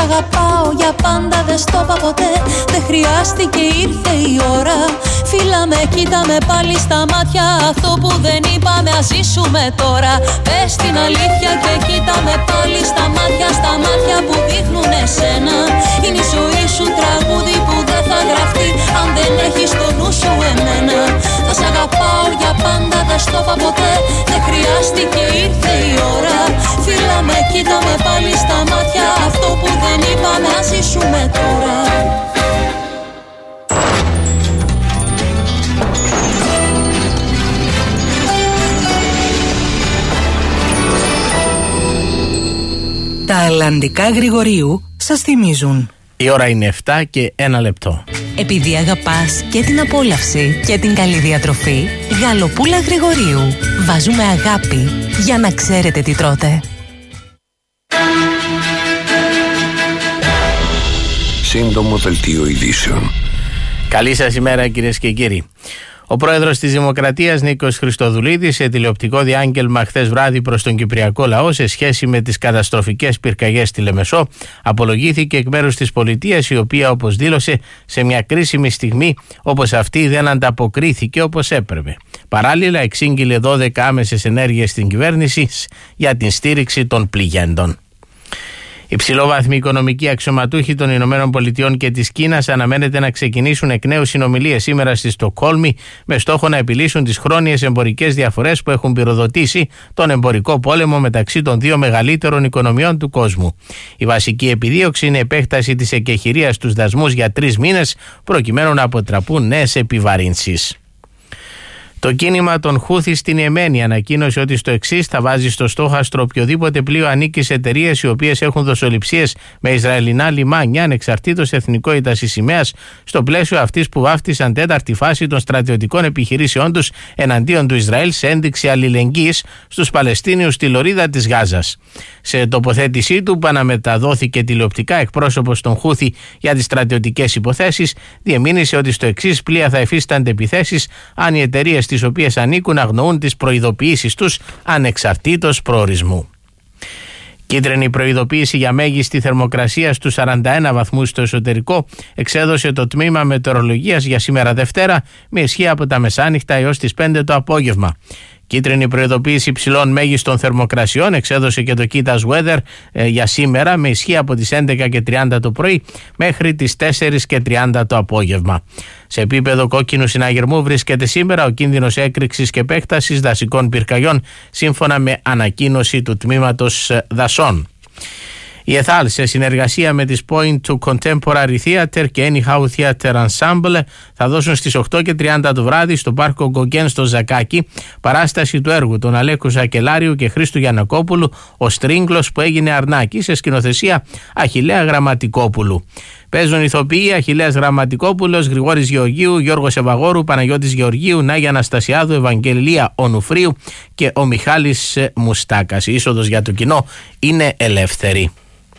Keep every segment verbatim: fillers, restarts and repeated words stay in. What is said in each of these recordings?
αγαπάω για πάντα, δεν στο είπα ποτέ. Δεν χρειάστηκε, ήρθε η ώρα. Φίλα με, κοίτα με πάλι στα μάτια. Αυτό που δεν είπαμε ας ζήσουμε τώρα. Πες την αλήθεια και κοίτα με πάλι στα μάτια. Στα μάτια που δείχνουν εσένα. Είναι η ζωή σου τραγούδι που δεν θα γραφτεί αν δεν έχεις στο νου σου εμένα. Θα σ' αγαπάω για πάντα, δεν στο είπα ποτέ. Δεν χρειάστηκε, ήρθε η ώρα. Φίλα με, κοίτα με πάλι στα μάτια. Αυτό που δεν είπαμε ας ζήσουμε τώρα. Τα αλλαντικά Γρηγορίου σας θυμίζουν. Η ώρα είναι επτά και ένα λεπτό. Επειδή αγαπάς και την απόλαυση και την καλή διατροφή, Γαλοπούλα Γρηγορίου. Βάζουμε αγάπη για να ξέρετε τι τρώτε. Σύντομο δελτίο ειδήσεων. Καλή σας ημέρα κυρίες και κύριοι. Ο πρόεδρος της Δημοκρατίας Νίκος Χριστοδουλίδης σε τηλεοπτικό διάγγελμα χθες βράδυ προς τον κυπριακό λαό σε σχέση με τις καταστροφικές πυρκαγιές στη Λεμεσό απολογήθηκε εκ μέρους της πολιτείας, η οποία, όπως δήλωσε, σε μια κρίσιμη στιγμή όπως αυτή δεν ανταποκρίθηκε όπως έπρεπε. Παράλληλα εξήγηλε δώδεκα άμεσες ενέργειες στην κυβέρνηση για την στήριξη των πληγέντων. Υψηλόβαθμοι οικονομικοί αξιωματούχοι των Ηνωμένων Πολιτειών και της Κίνας αναμένεται να ξεκινήσουν εκ νέου συνομιλίες σήμερα στη Στοκχόλμη με στόχο να επιλύσουν τις χρόνιες εμπορικές διαφορές που έχουν πυροδοτήσει τον εμπορικό πόλεμο μεταξύ των δύο μεγαλύτερων οικονομιών του κόσμου. Η βασική επιδίωξη είναι η επέκταση της εκεχηρίας στους δασμούς για τρεις μήνες προκειμένου να αποτραπούν νέες επιβαρύνσεις. Το κίνημα των Χούθι στην Ιεμένη ανακοίνωσε ότι στο εξής θα βάζει στο στόχαστρο οποιοδήποτε πλοίο ανήκει σε εταιρείες οι οποίες έχουν δοσοληψίες με Ισραηλινά λιμάνια ανεξαρτήτως εθνικότητας ή σημαίας, στο πλαίσιο αυτής που βάφτισαν τέταρτη φάση των στρατιωτικών επιχειρήσεών τους εναντίον του Ισραήλ σε ένδειξη αλληλεγγύης στους Παλαιστίνιους στη λωρίδα της Γάζας. Σε τοποθέτησή του που αναμεταδόθηκε τηλεοπτικά, εκπρόσωπος των Χούθι για τις στρατιωτικές υποθέσεις διεμήνυσε ότι στο εξής πλοία θα εφίστανται επιθέσεις αν οι εταιρείες τις οποίες ανήκουν αγνοούν τις προειδοποιήσεις τους ανεξαρτήτως προορισμού. Κίτρινη προειδοποίηση για μέγιστη θερμοκρασία στους σαράντα ένα βαθμούς στο εσωτερικό εξέδωσε το τμήμα μετεωρολογίας για σήμερα Δευτέρα με ισχύ από τα μεσάνυχτα έως τις πέντε το απόγευμα. Κίτρινη προειδοποίηση υψηλών μέγιστων θερμοκρασιών εξέδωσε και το Kitas Weather ε, για σήμερα με ισχύ από τις έντεκα και τριάντα το πρωί μέχρι τις τέσσερις και τριάντα το απόγευμα. Σε επίπεδο κόκκινου συναγερμού βρίσκεται σήμερα ο κίνδυνος έκρηξης και επέκτασης δασικών πυρκαγιών σύμφωνα με ανακοίνωση του τμήματος δασών. Η ΕΘΑΛ σε συνεργασία με τις Point to Contemporary Theatre και Anyhow Theatre Ensemble θα δώσουν στις οκτώ και τριάντα το βράδυ στο πάρκο Γκογκέν στο Ζακάκι παράσταση του έργου των Αλέκου Σακελάριου και Χρήστου Γιαννακόπουλου «Ο Στρίγγλος που έγινε Αρνάκη» σε σκηνοθεσία Αχιλλέα Γραμματικόπουλου. Παίζουν ηθοποιοί Αχιλλέας Γραμματικόπουλος, Γρηγόρης Γεωργίου, Γιώργος Ευαγόρου, Παναγιώτης Γεωργίου, Νάγια Αναστασιάδου, Ευαγγελία Ονουφρίου και ο Μιχάλης Μουστάκας. Η είσοδος για το κοινό είναι ελεύθερη.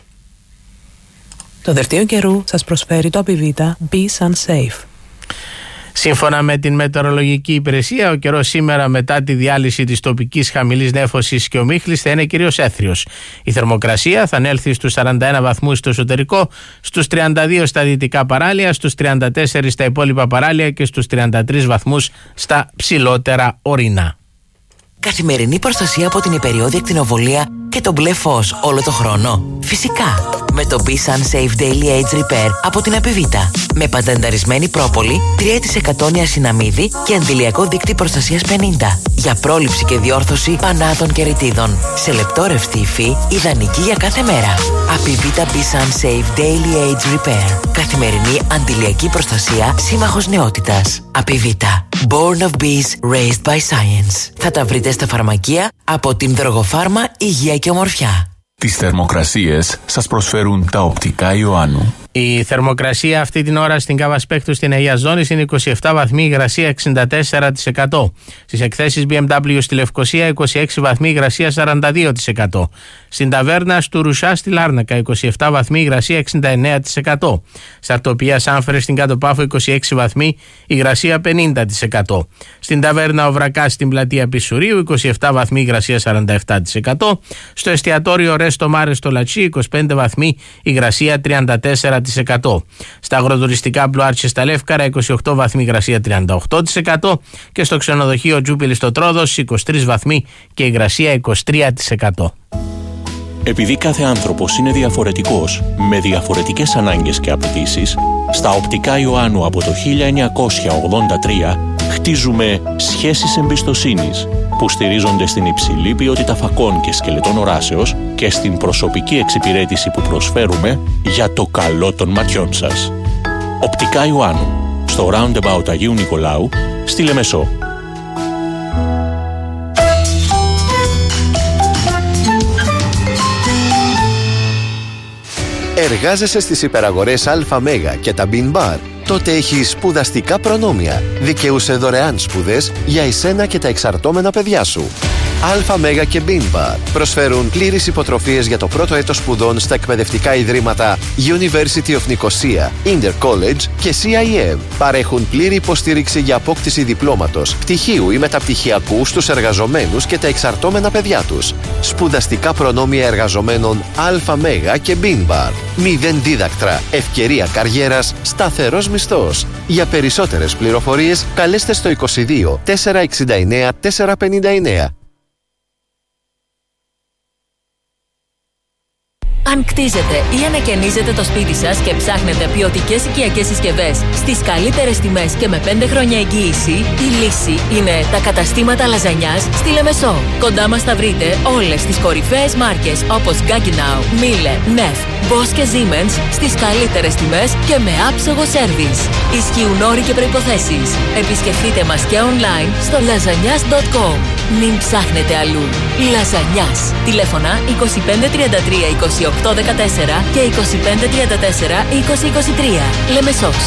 Το δελτίο καιρού σας προσφέρει το Απιβίτα Be Sun Safe. Σύμφωνα με την μετεωρολογική υπηρεσία, ο καιρός σήμερα μετά τη διάλυση της τοπικής χαμηλής νέφωσης και ομίχλης θα είναι κυρίως έθριος. Η θερμοκρασία θα ανέλθει στους σαράντα ένα βαθμούς στο εσωτερικό, στους τριάντα δύο στα δυτικά παράλια, στους τριάντα τέσσερα στα υπόλοιπα παράλια και στους τριάντα τρεις βαθμούς στα ψηλότερα ορεινά. Καθημερινή προστασία από την υπεριόδια ακτινοβολία και το μπλε φως όλο το χρόνο. Φυσικά, με το Be Sun Safe Daily Age Repair από την Απιβίτα. Με πατενταρισμένη πρόπολη, τρία τοις εκατό νιασιναμίδι και αντιλιακό δίκτυ προστασίας πενήντα. Για πρόληψη και διόρθωση πανάτων και ρητίδων. Σε λεπτόρευστη υφή, ιδανική για κάθε μέρα. Απιβίτα Be Sun Safe Daily Age Repair. Καθημερινή αντιλιακή προστασία, σύμμαχος νεότητας. Απιβίτα. Born of Bees, Raised by Science. Θα τα βρείτε στα φαρμακεία από την Δρογοφάρμα Υγεία και Ομορφιά. Τις θερμοκρασίες σας προσφέρουν τα οπτικά Ιωάννου. Η θερμοκρασία αυτή την ώρα στην Κάβα Σπέκτου στην Αγία Ζώνη είναι είκοσι επτά βαθμοί, υγρασία εξήντα τέσσερα τοις εκατό. Στις εκθέσεις μπι εμ ντάμπλιου στη Λευκοσία είκοσι έξι βαθμοί, υγρασία σαράντα δύο τοις εκατό. Στην ταβέρνα του Ρουσά στη Λάρνακα είκοσι επτά βαθμοί, υγρασία εξήντα εννέα τοις εκατό. Στα Αρτοπία Σάμφερε στην Κάτω Πάφο είκοσι έξι βαθμοί, υγρασία πενήντα τοις εκατό. Στην ταβέρνα Ο Βρακάς στην πλατεία Πισουρίου είκοσι επτά βαθμοί, υγρασία σαράντα επτά τοις εκατό. Στο εστιατόριο Ρέστο Μάρε στο Λατσί είκοσι πέντε βαθμοί, υγρασία τριάντα τέσσερα τοις εκατό. Στα αγροτουριστικά Μπλουάρτσε στα Λεύκαρα είκοσι οκτώ βαθμοί, υγρασία τριάντα οκτώ τοις εκατό. Και στο ξενοδοχείο Τζούπιλη στο Τρόδος είκοσι τρεις βαθμοί και υγρασία είκοσι τρία τοις εκατό. Επειδή κάθε άνθρωπος είναι διαφορετικός, με διαφορετικές ανάγκες και απαιτήσεις, στα Οπτικά Ιωάννου από το χίλια εννιακόσια ογδόντα τρία χτίζουμε σχέσεις εμπιστοσύνης που στηρίζονται στην υψηλή ποιότητα φακών και σκελετών οράσεως και στην προσωπική εξυπηρέτηση που προσφέρουμε για το καλό των ματιών σας. Οπτικά Ιωάννου, στο Roundabout Αγίου Νικολάου, στη Λεμεσό. Εργάζεσαι στις υπεραγορές ΑΜ και τα Bean Bar? Τότε έχεις σπουδαστικά προνόμια. Δικαιούσε δωρεάν σπουδές για εσένα και τα εξαρτώμενα παιδιά σου. ΑΜ και Bean Bar προσφέρουν πλήρεις υποτροφίες για το πρώτο έτος σπουδών στα εκπαιδευτικά ιδρύματα University of Nicosia, Inter College και σι άι εμ. Παρέχουν πλήρη υποστήριξη για απόκτηση διπλώματος, πτυχίου ή μεταπτυχιακού στους εργαζομένους και τα εξαρτώμενα παιδιά τους. Σπουδαστικά προνόμια εργαζομένων ΑΜ και Bean Bar. Μηδέν δίδακτρα, ευκαιρία καριέρας, σταθερός μισθός. Για περισσότερες πληροφορίες καλέστε στο είκοσι δύο τετρακόσια εξήντα εννέα τετρακόσια πενήντα εννέα. Αν κτίζετε ή ανακαινίζετε το σπίτι σας και ψάχνετε ποιοτικές οικιακές συσκευές στις καλύτερες τιμές και με πέντε χρόνια εγγύηση, η λύση είναι τα καταστήματα Λαζανιάς στη Λεμεσό. Κοντά μας θα βρείτε όλες τις κορυφαίες μάρκες όπως Gaggenau, Miele, Neff, Bosch και Siemens στις καλύτερες τιμές και με άψογο σέρβις. Ισχύουν όροι και προϋποθέσεις. Επισκεφτείτε μας και online στο λαζανιάς τελεία κομ. Μην ψάχνετε αλλού. Λαζανιάς. Τηλέφωνα είκοσι πέντε τριάντα τρία είκοσι οκτώ δεκατέσσερα και είκοσι πέντε τριάντα τέσσερα είκοσι είκοσι τρία. Λεμεσός.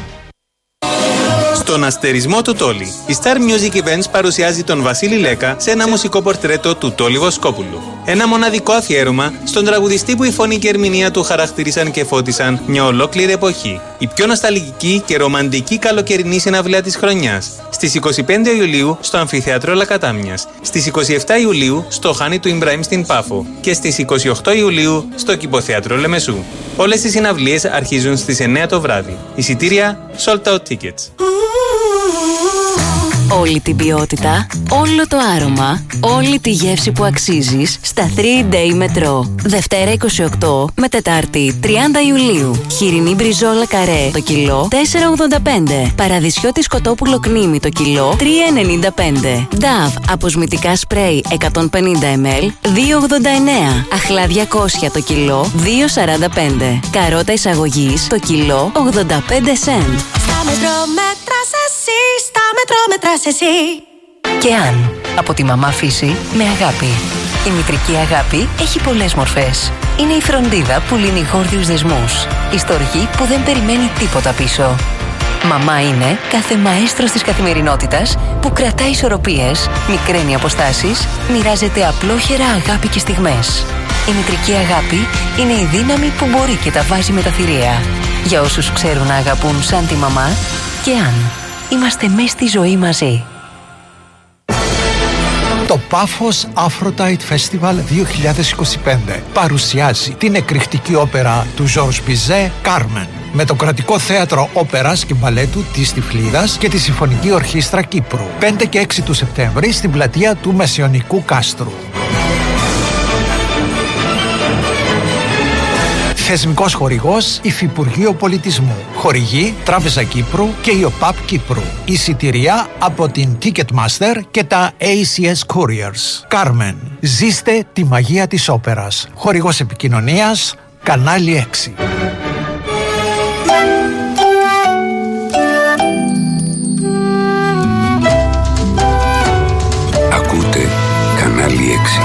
Στον αστερισμό του Τόλι, η Star Music Events παρουσιάζει τον Βασίλη Λέκα σε ένα μουσικό πορτρέτο του Τόλι Βοσκόπουλου. Ένα μοναδικό αφιέρωμα στον τραγουδιστή που η φωνή και η ερμηνεία του χαρακτήρισαν και φώτισαν μια ολόκληρη εποχή. Η πιο νοσταλγική και ρομαντική καλοκαιρινή συναυλία της χρονιάς. Στις είκοσι πέντε Ιουλίου στο Αμφιθέατρο Λακατάμιας. Στις είκοσι επτά Ιουλίου στο Χάνι του Ιμπραήμ στην Πάφο. Και στις είκοσι οκτώ Ιουλίου στο Κηποθέατρο Λεμεσού. Όλες οι συναυλίες αρχίζουν στις εννέα το βράδυ. Εισιτήρια sold out tickets. Όλη την ποιότητα, όλο το άρωμα, όλη τη γεύση που αξίζεις στα τρία Day Metro. Δευτέρα είκοσι οκτώ με Τετάρτη τριάντα Ιουλίου. Χοιρινή μπριζόλα καρέ το κιλό τέσσερα ογδόντα πέντε. Παραδεισιώτη σκοτόπουλο κνήμι το κιλό τρία ενενήντα πέντε. Νταβ αποσμητικά σπρέι εκατόν πενήντα μιλιλίτρα δύο ογδόντα εννέα. Αχλά διακόσια το κιλό δύο σαράντα πέντε. Καρότα εισαγωγής το κιλό ογδόντα πέντε σεντ. Στα μετρό μέτρας εσύ, στα μετρό μετράς εσύ. Και αν από τη μαμά φύση με αγάπη. Η μητρική αγάπη έχει πολλές μορφές. Είναι η φροντίδα που λύνει γόρδιους δεσμούς. Η στοργή που δεν περιμένει τίποτα πίσω. Μαμά είναι κάθε μαέστρος της καθημερινότητας που κρατάει ισορροπίες, μικραίνει αποστάσεις, μοιράζεται απλόχερα αγάπη και στιγμές. Η μητρική αγάπη είναι η δύναμη που μπορεί και τα βάζει με τα θηρία. Για όσους ξέρουν να αγαπούν σαν τη μαμά, και αν είμαστε μες στη ζωή μαζί. Το Πάφος Aphrodite Festival δύο χιλιάδες είκοσι πέντε παρουσιάζει την εκρηκτική όπερα του Ζορζ Μπιζέ «Κάρμεν» με το Κρατικό Θέατρο Όπερας και Μπαλέτου της Τυφλίδας και τη Συμφωνική Ορχήστρα Κύπρου πέντε και έξι του Σεπτέμβρη στην πλατεία του Μεσαιωνικού Κάστρου. Θεσμικός χορηγός Υφυπουργείο Πολιτισμού. Χορηγή Τράπεζα Κύπρου και η ΟΠΑΠ Κύπρου. Εισιτηρία από την Ticketmaster και τα έι σι ες Couriers. Κάρμεν. Ζήστε τη μαγεία της όπερας. Χορηγός επικοινωνίας Κανάλι έξι. Ακούτε Κανάλι έξι.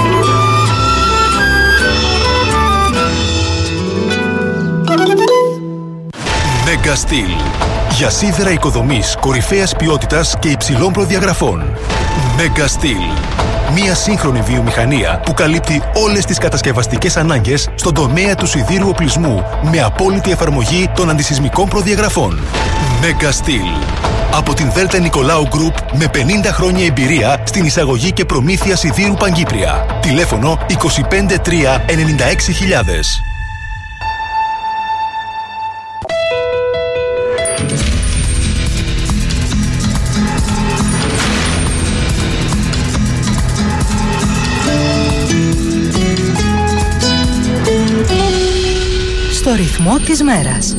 Megastil. Για σίδερα οικοδομής κορυφαίας ποιότητας και υψηλών προδιαγραφών. Megastil. Μια σύγχρονη βιομηχανία που καλύπτει όλες τις κατασκευαστικές ανάγκες στον τομέα του σιδήρου οπλισμού με απόλυτη εφαρμογή των αντισυσμικών προδιαγραφών. Megastil. Από την Δέλτα Νικολάου Γκρουπ με πενήντα χρόνια εμπειρία στην εισαγωγή και προμήθεια σιδήρου Παγκύπρια. Τηλέφωνο είκοσι πέντε τρία ενενήντα έξι χιλιάδες. Στο ρυθμό της μέρας.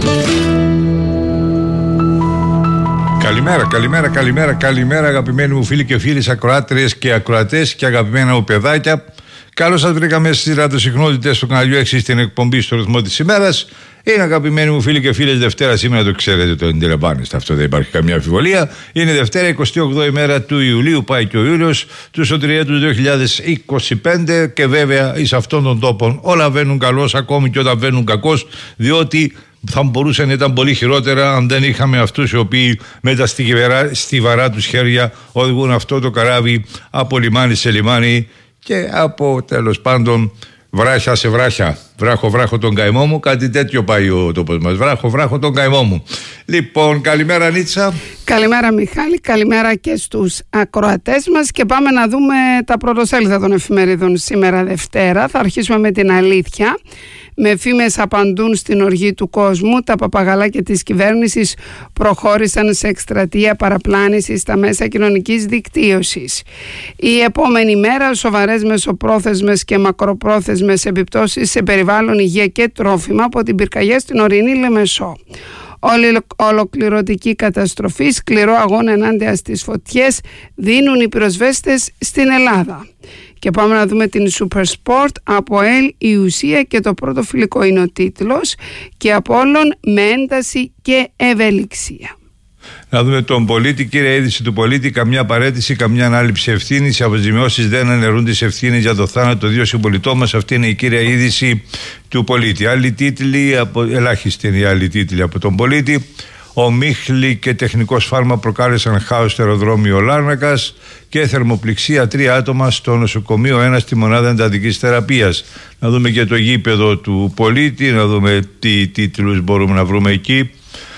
Καλημέρα, καλημέρα, καλημέρα, καλημέρα αγαπημένοι μου φίλοι και φίλοι, ακροάτριες και ακροατές και αγαπημένα μου παιδάκια. Καλώς σας βρήκαμε στις ραδιοσυχνότητες του καναλιού έξι στην εκπομπή στο ρυθμό της ημέρας. Είναι αγαπημένοι μου φίλοι και φίλες Δευτέρα, σήμερα το ξέρετε, το αντιλαμβάνεστε, αυτό δεν υπάρχει καμία αμφιβολία. Είναι Δευτέρα, εικοστή όγδοη ημέρα του Ιουλίου, πάει και ο Ιούλιος του Σωτηριέτου δύο χιλιάδες είκοσι πέντε και βέβαια εις αυτόν τον τόπο όλα βαίνουν καλώς, ακόμη και όταν βαίνουν κακώς, διότι θα μπορούσε να ήταν πολύ χειρότερα αν δεν είχαμε αυτούς οι οποίοι με τα στιβαρά τους χέρια οδηγούν αυτό το καράβι από λιμάνι σε λιμάνι και από τέλος πάντων βράχια σε βράχια. Βράχο, βράχο τον καημό μου, κάτι τέτοιο πάει ο τόπος μας. Βράχο, βράχο τον καημό μου. Λοιπόν, καλημέρα Νίτσα. Καλημέρα Μιχάλη, καλημέρα και στους ακροατές μας και πάμε να δούμε τα πρωτοσέλιδα των εφημερίδων σήμερα Δευτέρα. Θα αρχίσουμε με την αλήθεια. Με φήμες απαντούν στην οργή του κόσμου, τα παπαγαλάκια της κυβέρνησης προχώρησαν σε εκστρατεία παραπλάνησης στα μέσα κοινωνικής δικτύωσης. Η επόμενη μέρα σοβαρές μεσοπρόθεσμες και μακροπρόθεσμες επιπτώσεις σε περιβάλλον, υγεία και τρόφιμα από την πυρκαγιά στην ορεινή Λεμεσό. Όλη ολοκληρωτική καταστροφή, σκληρό αγώνα ενάντια στις φωτιές δίνουν οι πυροσβέστες στην Ελλάδα. Και πάμε να δούμε την Super Sport. Από ΕΛ η ουσία και το πρώτο φιλικό είναι ο τίτλος και από όλων με ένταση και ευελιξία. Να δούμε τον πολίτη, κύρια είδηση του πολίτη. Καμιά παρέτηση, καμιά ανάληψη ευθύνη. Οι αποζημιώσεις δεν αναιρούν τις ευθύνες για το θάνατο δύο συμπολιτών μας. Αυτή είναι η κύρια είδηση του πολίτη. Άλλοι τίτλοι, από, ελάχιστοι είναι οι άλλοι τίτλοι από τον πολίτη. Ο Μίχλη και τεχνικό σφάλμα προκάλεσαν χάος στο αεροδρόμιο Λάρνακας και θερμοπληξία τρία άτομα στο νοσοκομείο, ένα στη μονάδα εντατικής θεραπείας. Να δούμε και το γήπεδο του πολίτη, να δούμε τι τίτλους μπορούμε να βρούμε εκεί.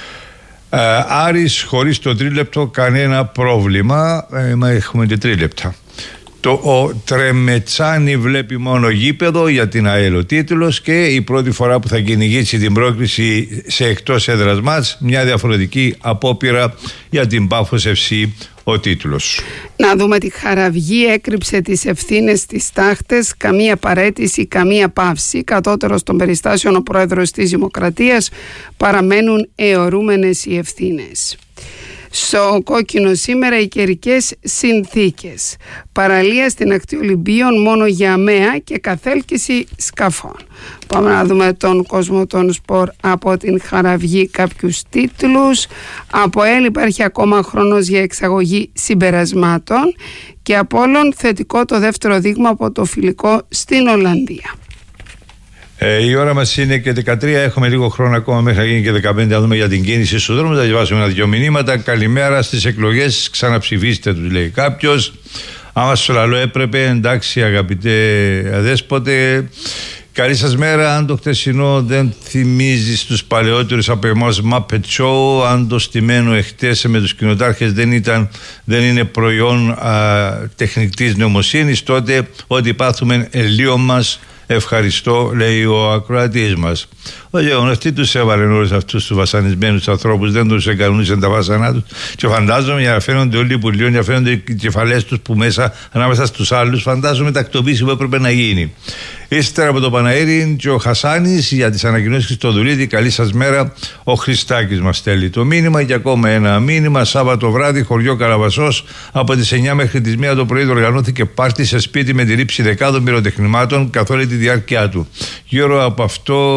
Ε, Άρης χωρίς το τρίλεπτο κανένα πρόβλημα. Ε, μα έχουμε και τρίλεπτα. Το ο Τρεμετσάνη βλέπει μόνο γήπεδο για την ΑΕΛ ο τίτλος και η πρώτη φορά που θα κυνηγήσει την πρόκριση σε εκτός έδρας μάτς, μια διαφορετική απόπειρα για την Πάφος εφ σι ο τίτλος. Να δούμε τη Χαραυγή έκρυψε τις ευθύνες στις τάχτες, καμία παρέτηση, καμία παύση. Κατώτερος των περιστάσεων ο πρόεδρος της Δημοκρατίας, παραμένουν αιωρούμενες οι ευθύνες. Στο κόκκινο σήμερα οι καιρικές συνθήκες. Παραλία στην ακτή Ολυμπίων μόνο για αμαία και καθέλκυση σκαφών. Πάμε να δούμε τον κόσμο των σπορ από την Χαραυγή κάποιους τίτλους. Από ΕΛ υπάρχει ακόμα χρόνος για εξαγωγή συμπερασμάτων και από όλων θετικό το δεύτερο δείγμα από το φιλικό στην Ολλανδία. Ε, η ώρα μας είναι και δεκατρία, έχουμε λίγο χρόνο ακόμα μέχρι να γίνει και δεκαπέντε, να δούμε για την κίνηση στους δρόμους. Θα διαβάσουμε ένα-δυο μηνύματα. Καλημέρα στις εκλογές, ξαναψηφίστε τους λέει κάποιος. Άμα στο λαλό έπρεπε, εντάξει αγαπητέ αδέσποτε. Καλή σας μέρα. Αν το χτεσινό δεν θυμίζει στους παλαιότερους από εμάς Muppet Show, αν το στημένο εχτες με τους κοινοτάρχες δεν, ήταν, δεν είναι προϊόν α, τεχνητής νοημοσύνης, τότε ό,τι πάθουμε ελίο μας. Ευχαριστώ, λέει ο ακροατής μας. Ο γεγονός τι τους έβαλε όλους αυτούς τους βασανισμένους ανθρώπους, δεν τους εγκανούσαν τα βάσανά τους. Και φαντάζομαι για να φαίνονται όλοι που λίγο, για να φαίνονται οι κεφαλές τους που μέσα ανάμεσα στους άλλους, φαντάζομαι τακτοποίηση που έπρεπε να γίνει. Ύστερα από το Παναήρι και ο Χασάνης για τις ανακοινώσεις Χριστοδουλίδη. Καλή σας μέρα. Ο Χριστάκης μας στέλνει το μήνυμα και ακόμα ένα μήνυμα. Σάββατο βράδυ, χωριό Καραβασσός, από τις εννιά μέχρι τις μία το πρωί οργανώθηκε πάρτι σε σπίτι με τη ρήψη δεκάδων πυροτεχνημάτων καθ' όλη τη διάρκεια του. Γύρω από αυτό,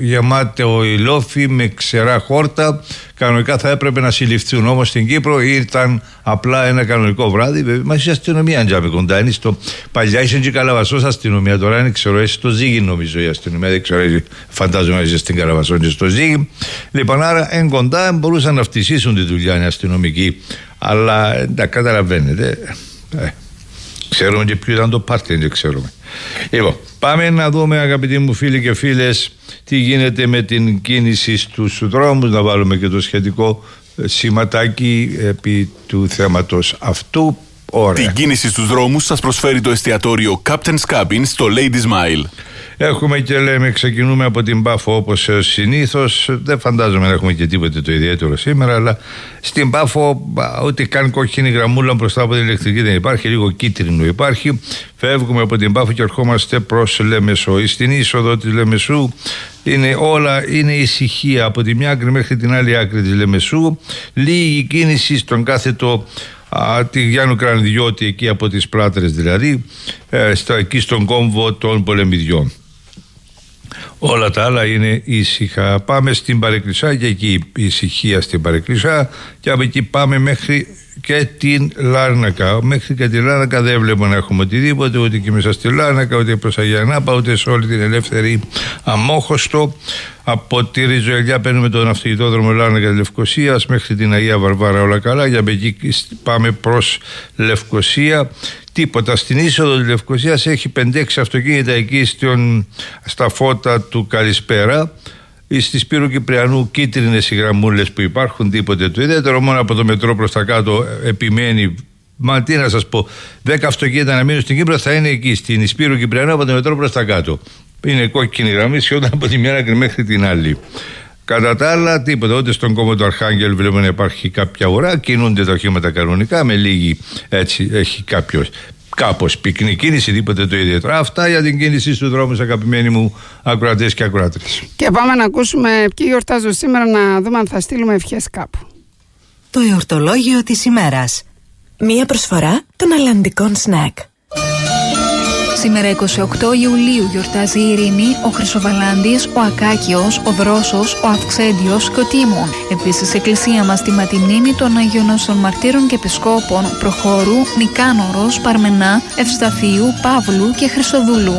γεμάτο ηλόφι με ξερά χόρτα. Κανονικά θα έπρεπε να συλληφθούν. Όμως στην Κύπρο ήταν απλά ένα κανονικό βράδυ. Βέβαια, μας η αστυνομία αντζάμε κοντά. Είναι στο... Παλιά είσαι και Καλαβασσός αστυνομία. Τώρα είναι, ξέρω, εσύ στο Ζήγη νομίζω η αστυνομία. Δεν ξέρω, εσύ, φαντάζομαι είσαι στην Καλαβασσό και στο Ζήγη. Λοιπόν, άρα εν κοντά μπορούσαν να φτυσίσουν τη δουλειά οι αστυνομικοί. Αλλά εντάξει, καταλαβαίνετε. Ε, ξέρουμε και ποιο ήταν το πάρτι, δεν ξέρουμε. Λοιπόν, πάμε να δούμε, αγαπητοί μου φίλοι και φίλες, τι γίνεται με την κίνηση στους δρόμους. Να βάλουμε και το σχετικό σηματάκι επί του θέματος αυτού. Ωραία. Την κίνηση στους δρόμους σας προσφέρει το εστιατόριο Captain's Cabin στο Ladies Mile. Έχουμε και λέμε, ξεκινούμε από την Πάφο όπως συνήθως. Δεν φαντάζομαι να έχουμε και τίποτε το ιδιαίτερο σήμερα, αλλά στην Πάφο ούτε καν κόκκινη γραμμούλα μπροστά από την ηλεκτρική δεν υπάρχει, λίγο κίτρινο υπάρχει. Φεύγουμε από την Πάφο και ερχόμαστε προς Λεμεσό. Στην είσοδο της Λεμεσού είναι όλα, είναι ησυχία από τη μια άκρη μέχρι την άλλη άκρη της Λεμεσού. Λίγη κίνηση στον κάθετο Α, τη Γιάννου Κρανδιώτη, εκεί από τις Πλάτρες δηλαδή, ε, στο, εκεί στον κόμβο των Πολεμιδιών. Όλα τα άλλα είναι ήσυχα. Πάμε στην Παρεκκλησά και εκεί η ησυχία στην Παρεκκλησά, και από εκεί πάμε μέχρι και την Λάρνακα. Μέχρι και τη Λάρνακα δεν βλέπουμε να έχουμε οτιδήποτε, ούτε και μέσα στη Λάρνακα, ούτε προς Αγιανάπα, ούτε σε όλη την ελεύθερη Αμόχωστο. Από τη Ριζοελιά παίρνουμε τον αυτοκινητόδρομο Λάρνακα Λευκοσίας μέχρι την Αγία Βαρβάρα, όλα καλά. Για εκεί πάμε προς Λευκοσία. Τίποτα. Στην είσοδο της Λευκοσίας έχει πέντε έξι αυτοκίνητα εκεί στον, στα φώτα του Καλησπέρα. Στη Σπύρου Κυπριανού κίτρινες οι γραμμούλες που υπάρχουν, τίποτε το ιδιαίτερο. Μόνο από το μετρό προς τα κάτω επιμένει. Μα τι να σας πω, δέκα αυτοκίνητα να μείνουν στην Κύπρο θα είναι εκεί, στην Σπύρου Κυπριανού από το μετρό προς τα κάτω. Είναι κόκκινη γραμμή σχεδόν από τη μια άκρη μέχρι την άλλη. Κατά τα άλλα, τίποτα. Ούτε στον κόμμα του Αρχάγγελου βλέπουμε να υπάρχει κάποια ουρά. Κινούνται τα οχήματα κανονικά, με λίγη έτσι έχει κάποιος. Κάπως πυκνή κίνηση, τίποτε το ιδιαίτερο. Αυτά για την κίνηση στους δρόμους, αγαπημένοι μου ακροατές και ακροάτρες. Και πάμε να ακούσουμε ποιοι γιορτάζουν σήμερα, να δούμε αν θα στείλουμε ευχές κάπου. Το εορτολόγιο της ημέρας. Μία προσφορά των αλλαντικών σνακ. Σήμερα εικοστή ογδόη Ιουλίου γιορτάζει η Ειρήνη, ο Χρυσοβαλάντης, ο Ακάκιος, ο Δρόσος, ο Αυξέντιος και ο Τίμων. Επίσης, η εκκλησία μας τη μνήμη των Αγίων Όσων Μαρτύρων και Επισκόπων Προχώρου, Νικάνορος, Παρμενά, Ευσταθίου, Παύλου και Χρυσοδούλου.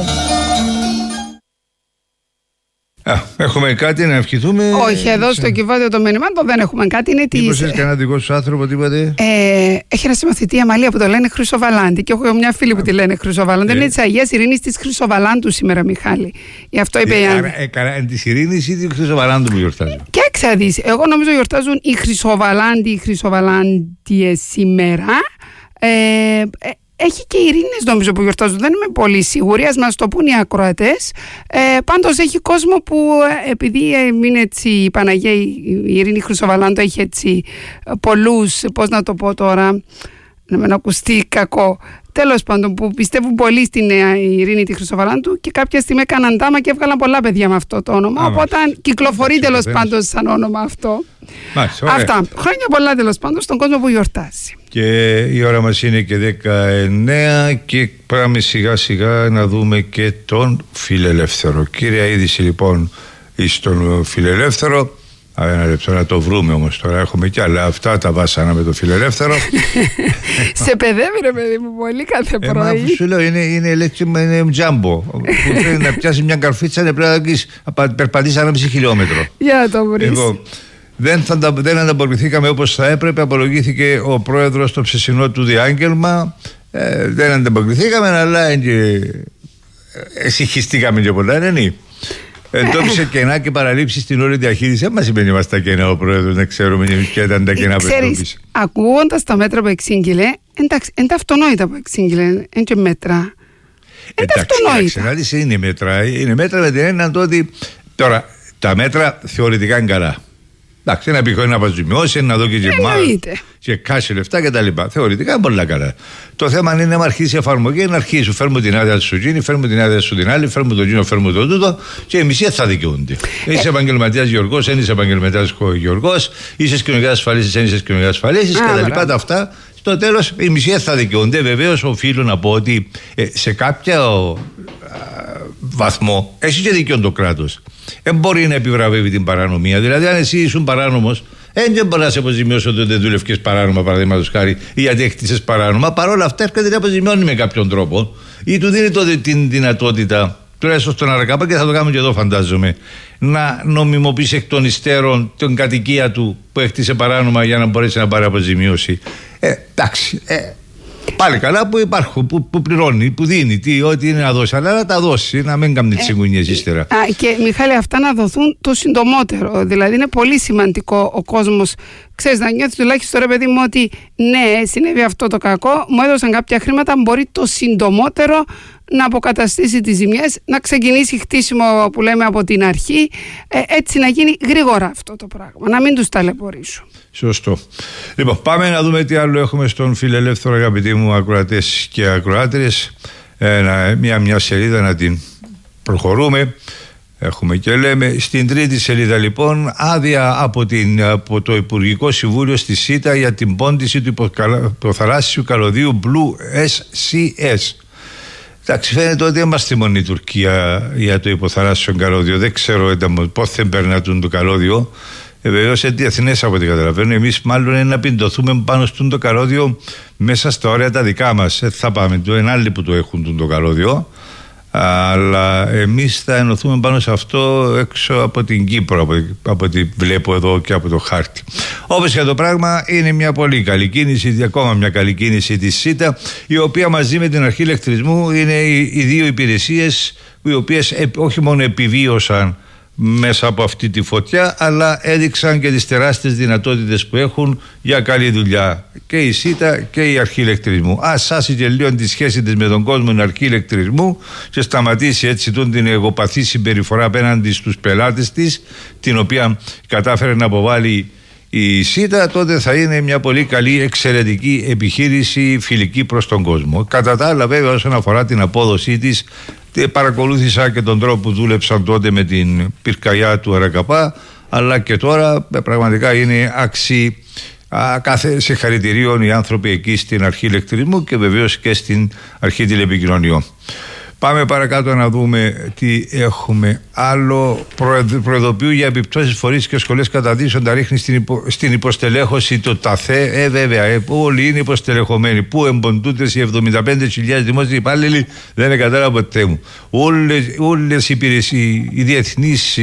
Α, έχουμε κάτι να ευχηθούμε? Όχι, εδώ στο Κιβάδιο των Μενημάτων δεν έχουμε κάτι. Είναι τη. Μήπως έχεις κανένα δικό σου άνθρωπο, τίποτε? Ε, έχει ένα συμμαθητή Αμαλία που το λένε Χρυσοβαλάντη. Και έχω μια φίλη που τη λένε Χρυσοβαλάντη. Ε. Είναι τη Αγίας Ειρήνης της Χρυσοβαλάντου σήμερα, Μιχάλη. Γι' αυτό είπε η Άννα. Ε, τη Ειρήνη ή τη Χρυσοβαλάντου που γιορτάζουν? Και εξαδείς. Εγώ νομίζω γιορτάζουν οι Χρυσοβαλάντοι, οι Χρυσοβαλάντιες σήμερα. Ε, ε, Έχει και Ειρήνες νομίζω που γιορτάζουν, δεν είμαι πολύ σίγουρη, ας μας το πούν οι ακροατές. Ε, πάντως έχει κόσμο που επειδή είναι έτσι η Παναγία, η Ειρήνη Χρυσοβαλάντου έχει έτσι πολλούς, πώς να το πω τώρα, να μην ακουστεί κακό, τέλος πάντων, που πιστεύουν πολύ στην Ειρήνη τη Χρυσοβαλάντου και κάποια στιγμή έκαναν τάμα και έβγαλαν πολλά παιδιά με αυτό το όνομα. Α, οπότε μας. Κυκλοφορεί τέλος πάντων σαν όνομα αυτό. Μάλιστα, αυτά. Χρόνια πολλά τέλος πάντων στον κόσμο που γιορτάζει. Και η ώρα μας είναι και δεκαεννέα και πάμε σιγά σιγά να δούμε και τον Φιλελεύθερο. Κύρια είδηση λοιπόν στον Φιλελεύθερο. Ένα λεπτό να το βρούμε όμως τώρα. Έχουμε κι άλλα. Αυτά τα βάσανα με το Φιλελεύθερο. Σε παιδεύει ρε παιδί μου πολύ κάθε πρωί. Ε, μα σου λέω είναι, είναι, είναι τζάμπο. Που πρέπει να πιάσει μια καρφίτσα και πρέπει να περπατήσει ένα μισή χιλιόμετρο. Για να το βρεις. Εγώ, δεν, θα, δεν ανταποκριθήκαμε όπως θα έπρεπε. Απολογήθηκε ο πρόεδρος στο ψεσινό του διάγγελμα. Ε, δεν ανταποκριθήκαμε, αλλά εσυχιστήκαμε και πολλά, δεν είναι. Εντόπισε κενά και παραλήψεις στην όλη διαχείριση. Δεν μας σημαίνει μας τα κενά ο πρόεδρος, να ξέρουμε ποια ήταν τα κενά που εντόπισε. Ακούγοντας τα μέτρα που εξήγηλε, εντάξει, είναι τα αυτονόητα που εξήγηλε, είναι και μέτρα. Είναι τα αυτονόητα. Εντάξει, είναι μέτρα. Είναι μέτρα με την έννοια ότι τώρα τα μέτρα θεωρητικά είναι καλά. Εντάξει, ένα πιχόνι να αποζημιώσει, να δω και και κάσει λεφτά κτλ. Θεωρητικά είναι πολύ καλά. Το θέμα είναι να αρχίσει η εφαρμογή, να αρχίσει. Φέρνουμε την άδεια σου γίνει, φέρνουμε την άδεια σου την άλλη, φέρνουμε τον Τζίνο, φέρνουμε τον τούτο και οι μισοί θα δικαιούνται. Ε, είσαι επαγγελματίας Γιώργος, δεν είσαι επαγγελματίας Γιώργος, είσαι κοινωνικά ασφαλίσεις, δεν είσαι κοινωνικά ασφαλίσεις κτλ. Αυτά στο τέλος οι μισοί θα δικαιούνται. Βεβαίως οφείλω να πω ότι ε, σε κάποια βαθμό έχει και δίκιο το κράτος. Δεν μπορεί να επιβραβεύει την παρανομία. Δηλαδή, αν εσύ ήσουν παράνομος, δεν μπορεί να σε αποζημιώσει ότι δεν δούλευκες παράνομα, παραδείγματος χάρη, ή γιατί έκτισες παράνομα. Παρ' όλα αυτά, έρχεται να αποζημιώνει με κάποιον τρόπο ή του δίνει τότε την δυνατότητα, τουλάχιστον στον ΑΡΚΑΠΑ, και θα το κάνουμε και εδώ, φαντάζομαι, να νομιμοποιήσει εκ των υστέρων την κατοικία του που έκτισε παράνομα για να μπορέσει να πάρει αποζημίωση. Ε, εντάξει. Ε, Πάλι καλά που υπάρχουν, που, που πληρώνει, που δίνει, τι, ό,τι είναι να δώσει. Αλλά να τα δώσει, να μην κάνει τις συγκουνιές ύστερα. Α, και Μιχάλη, αυτά να δοθούν το συντομότερο. Δηλαδή είναι πολύ σημαντικό ο κόσμος, ξέρεις, να νιώθει τουλάχιστον, ρε παιδί μου, ότι ναι, συνέβη αυτό το κακό, μου έδωσαν κάποια χρήματα, μπορεί το συντομότερο να αποκαταστήσει τις ζημιές, να ξεκινήσει χτίσιμο που λέμε από την αρχή, ε, έτσι να γίνει γρήγορα αυτό το πράγμα, να μην τους ταλαιπωρήσουν. Σωστό. Λοιπόν, πάμε να δούμε τι άλλο έχουμε στον φιλελεύθερο, αγαπητοί μου ακροατές και ακροάτριες. Ε, μια, μια σελίδα να την προχωρούμε. Έχουμε και λέμε στην τρίτη σελίδα, λοιπόν, άδεια από, την, από το Υπουργικό Συμβούλιο στη ΣΥΤΑ για την πόντιση του υποθαλάσσιου καλωδίου Blue ες σι ες. Εντάξει, φαίνεται ότι είμαστε μόνο η Τουρκία για το υποθαλάσσιο καλώδιο. Δεν ξέρω πώς θα περνάτουν το καλώδιο. Ε, Βεβαίως είναι διεθνές από ό,τι καταλαβαίνω. Εμείς μάλλον είναι να πιντωθούμε πάνω στον το καλώδιο μέσα στα όρια τα δικά μας. Ε, θα πάμε, το είναι άλλοι που το έχουν το καλώδιο. Αλλά εμείς θα ενωθούμε πάνω σε αυτό έξω από την Κύπρο, από, από ό,τι βλέπω εδώ και από το χάρτη. Όπως και το πράγμα, είναι μια πολύ καλή κίνηση, ακόμα μια καλή κίνηση της ΣΥΤΑ, η οποία μαζί με την Αρχή Ηλεκτρισμού είναι οι, οι δύο υπηρεσίες οι οποίες ε, όχι μόνο επιβίωσαν μέσα από αυτή τη φωτιά, αλλά έδειξαν και τις τεράστιες δυνατότητες που έχουν για καλή δουλειά. Και η ΣΥΤΑ και η Αρχή Ηλεκτρισμού. Ας άσει και λίγο τη σχέση της με τον κόσμο η Αρχή Ηλεκτρισμού και σταματήσει έτσι τον την εγωπαθή συμπεριφορά απέναντι στους πελάτες της, την οποία κατάφερε να αποβάλει η ΣΥΤΑ, τότε θα είναι μια πολύ καλή, εξαιρετική επιχείρηση φιλική προς τον κόσμο. Κατά τα άλλα, βέβαια, όσον αφορά την απόδοσή της, παρακολούθησα και τον τρόπο που δούλεψαν τότε με την πυρκαγιά του ΑΡΚΑΠΑ, αλλά και τώρα πραγματικά είναι άξιοι κάθε συγχαρητηρίων οι άνθρωποι εκεί στην Αρχή Ηλεκτρισμού και βεβαίως και στην Αρχή Τηλεπικοινωνιών. Πάμε παρακάτω να δούμε τι έχουμε άλλο. Προειδοποιούν για επιπτώσεις φορείς και σχολές καταδύσεων, τα ρίχνει στην, υπο, στην υποστελέχωση το ΤΑΘΕ. Ε, βέβαια, ε, όλοι είναι υποστελεχωμένοι. Πού εμποντούνται οι εβδομήντα πέντε χιλιάδες δημόσιοι υπάλληλοι, δεν κατάλαβα ποτέ μου. Όλες, όλες οι υπηρεσίες, οι διεθνείς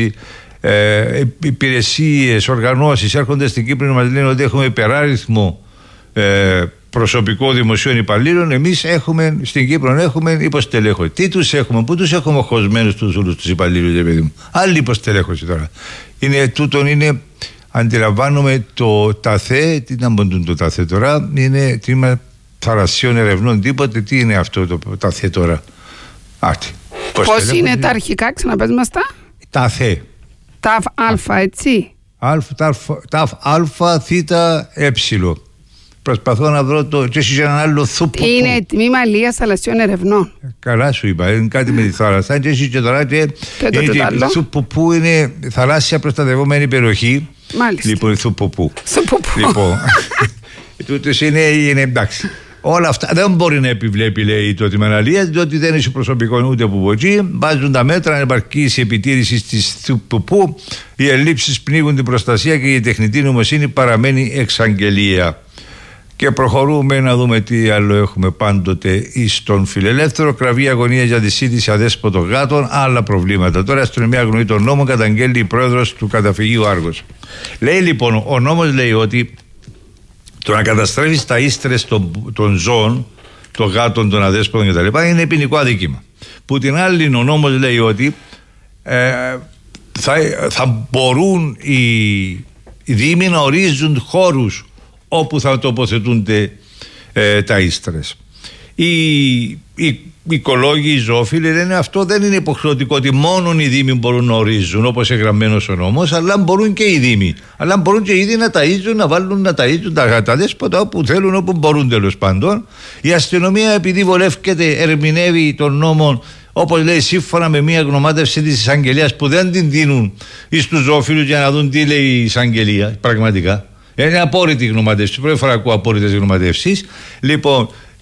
ε, υπηρεσίες, οργανώσεις έρχονται στην Κύπρο να μας λένε ότι έχουμε υπεράριθμο ε, προσωπικό δημοσίων υπαλλήλων. Εμείς έχουμε στην Κύπρο έχουμε υποστελέχωση. Τι τους έχουμε, πού τους έχουμε χωσμένους τους όλους τους υπαλλήλους, παιδί μου. Άλλη υποστελέχωση τώρα. Είναι, τούτον είναι, αντιλαμβάνομαι, το ΤΑΘΕ, τι να μπουν το ΤΑΘΕ τώρα, είναι τμήμα θαλασσίων ερευνών, τίποτε. Τι είναι αυτό το ΤΑΘΕ τώρα? Άτι. Πώς είναι τα αρχικά, ξαναπες μας τα? ΤΑΘΕ. ΤΑΦ Α, έτσι. ΤΑΦ Α, θήτα, ε. Προσπαθώ να βρω το. Και έχει έναν άλλο θουποπού. Είναι τμήμα αλίας θαλασσιών ερευνών. Καλά σου είπα, είναι κάτι με τη θάλασσα. Και έχει και τώρα και. Και θουποπού είναι θαλάσσια προστατευόμενη περιοχή. Μάλιστα. Λοιπόν, θουποπού. Θουποπού. Λοιπόν. Τούτος είναι, είναι εντάξει. Όλα αυτά δεν μπορεί να επιβλέπει, λέει, το τμήμα αλίας, διότι δεν έχει προσωπικό ούτε από εκεί. Βάζουν τα μέτρα ανεπαρκής επιτήρησης της θουποπού. Οι ελλείψεις πνίγουν την προστασία και η τεχνητή νοημοσύνη παραμένει εξαγγελία. Και προχωρούμε να δούμε τι άλλο έχουμε πάντοτε στον φιλελεύθερο. Κραυγή αγωνία για τη σύντηση αδέσποτων γάτων, άλλα προβλήματα. Τώρα η αστυνομία αγνοεί τον νόμο, καταγγέλει η πρόεδρος του καταφυγίου Άργος. Λέει λοιπόν, ο νόμος λέει ότι το να καταστρέφεις τα ίστρες των, των ζώων, των γάτων, των αδέσποτων κτλ. είναι ποινικό αδίκημα. Που την άλλη ο νόμος λέει ότι ε, θα, θα μπορούν οι, οι δήμοι να ορίζουν χώρους όπου θα τοποθετούνται ε, τα ίστρες. Οι, οι οικολόγοι, οι ζωόφιλοι λένε αυτό δεν είναι υποχρεωτικό ότι μόνο οι δήμοι μπορούν να ορίζουν όπως εγγραμμένος ο νόμος, αλλά μπορούν και οι δήμοι. Αλλά μπορούν και οι ίδιοι να ταΐζουν, να βάλουν να ταΐζουν τα, τα δέσποτα όπου θέλουν, όπου μπορούν τέλος πάντων. Η αστυνομία, επειδή βολεύκεται, ερμηνεύει τον νόμο όπως λέει σύμφωνα με μια γνωμάτευση της εισαγγελίας που δεν την δίνουν στους ζωόφιλους για να δουν τι λέει η εισαγγελία πραγματικά. Είναι απόρριτη γνωματεύση. Πρώτη φορά ακούω απόρριτες γνωματεύσεις. Λοιπόν,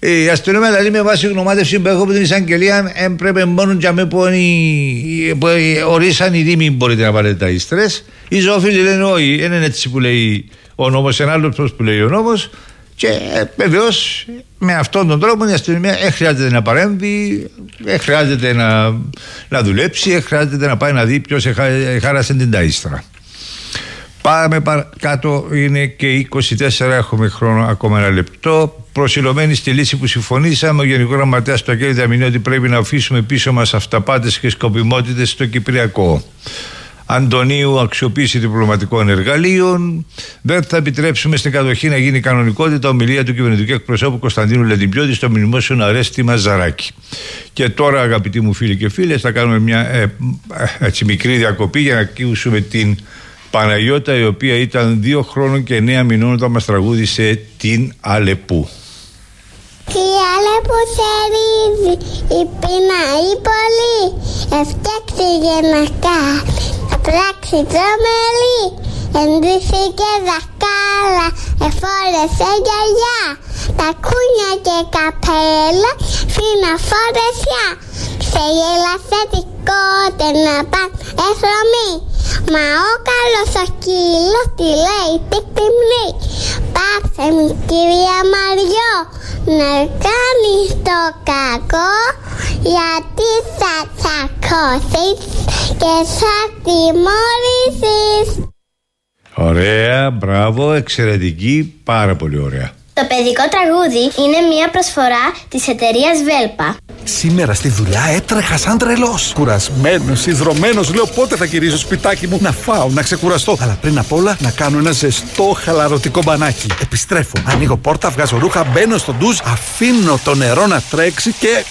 Η αστυνομία δηλαδή με βάση γνωμάτευση που έχω από την εισαγγελία έπρεπε μόνο για με που ορίσαν οι δήμοι μπορείτε να βάλετε τα ίστρες. Οι ζωόφιλοι λένε όχι, δεν είναι έτσι που λέει ο νόμος, ένα άλλο τρόπο που λέει ο νόμος. Και βεβαίως με αυτόν τον τρόπο η αστυνομία δεν χρειάζεται να παρέμβει, δεν χρειάζεται να, να δουλέψει, δεν χρειάζεται να πάει να δει ποιος χάρασε την ταΐστρα. Πάμε κάτω, είναι και είκοσι τέσσερα, έχουμε χρόνο ακόμα ένα λεπτό. Προσιλωμένοι στη λύση που συμφωνήσαμε, ο Γενικός Γραμματέας στο Αγγέλη Δαμηνή ότι πρέπει να αφήσουμε πίσω μας αυταπάτες και σκοπιμότητες στο Κυπριακό. Αντωνίου, αξιοποίηση διπλωματικών εργαλείων. Δεν θα επιτρέψουμε στην κατοχή να γίνει κανονικότητα. Ομιλία του κυβερνητικού εκπροσώπου Κωνσταντίνου Λεντιμπιώτη στο μνημόσυνο Αρέστη Μαζαράκη. Και τώρα, αγαπητοί μου φίλοι και φίλες, θα κάνουμε μια ε, έτσι, μικρή διακοπή για να ακούσουμε την Παναγιώτα, η οποία ήταν δύο χρόνων και εννέα μηνών όταν μας τραγούδισε την Αλεπού. Η Αλεπού θερίζει, η πείνα η πολύ, έφτιαξε γεννακά, θα πράξει τρομελή, ενδύθηκε δασκάλα, εφόρεσε γιαγιά, τα κούνια και καπέλα, φίνα φορεσιά, σε γέλασε την κότε να πάνε εχρωμή. Μα ο καλός ο κύλος τη λέει τικτυμνή. Πάψε μου κυρία Μαριό να κάνεις το κακό, γιατί θα τσακώσεις και θα τιμωρήσεις. Ωραία, μπράβο, εξαιρετική, πάρα πολύ ωραία. Το παιδικό τραγούδι είναι μια προσφορά της εταιρείας Βέλπα. Σήμερα στη δουλειά έτρεχα σαν τρελός. Κουρασμένος, ιδρωμένος, λέω πότε θα γυρίσω σπιτάκι μου να φάω, να ξεκουραστώ. Αλλά πριν απ' όλα να κάνω ένα ζεστό χαλαρωτικό μπανάκι. Επιστρέφω, ανοίγω πόρτα, βγάζω ρούχα, μπαίνω στο ντουζ, αφήνω το νερό να τρέξει και...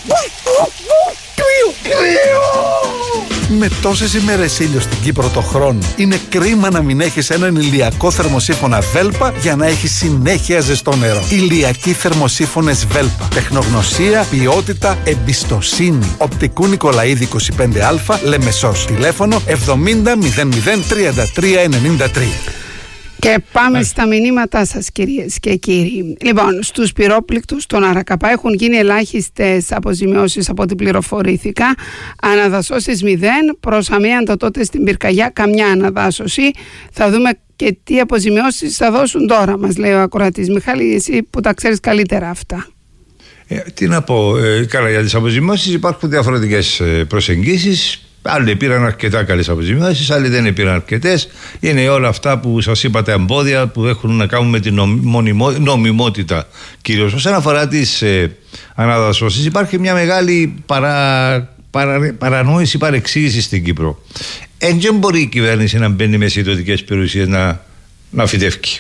Με τόσες ημέρες ήλιο στην Κύπρο το χρόνο, είναι κρίμα να μην έχεις έναν ηλιακό θερμοσύφωνα Βέλπα για να έχεις συνέχεια ζεστό νερό. Ηλιακοί θερμοσύφωνες Βέλπα. Τεχνογνωσία, ποιότητα, εμπιστοσύνη. Οπτικού Νικολαίδη είκοσι πέντε α, Λεμεσός. Τηλέφωνο εβδομήντα μηδέν μηδέν τριάντα τρία ενενήντα τρία. Και πάμε στα μηνύματά σας, κυρίες και κύριοι. Λοιπόν, στους πυρόπληκτους στον Αρακαπά έχουν γίνει ελάχιστες αποζημιώσεις από ό,τι πληροφορήθηκα. Αναδασώσεις μηδέν, προς αμίαντο τότε στην πυρκαγιά καμιά αναδάσωση. Θα δούμε και τι αποζημιώσεις θα δώσουν τώρα, μας λέει ο ακροατής. Μιχάλη, εσύ που τα ξέρεις καλύτερα αυτά. Ε, τι να πω, ε, καλά, για τις αποζημιώσεις υπάρχουν διαφορετικές ε, προσεγγίσεις. Άλλοι πήραν αρκετά καλές αποζημιώσεις, άλλοι δεν πήραν αρκετές. Είναι όλα αυτά που σας είπα, τα εμπόδια που έχουν να κάνουν με την νομιμο, νομιμότητα. Κυρίως όσον αφορά τις ε, αναδασώσεις, υπάρχει μια μεγάλη παρα, παρα, παρανόηση, παρεξήγηση στην Κύπρο. Εν δεν μπορεί η κυβέρνηση να μπαίνει με ιδιωτικές περιουσίες να, να φυτεύει.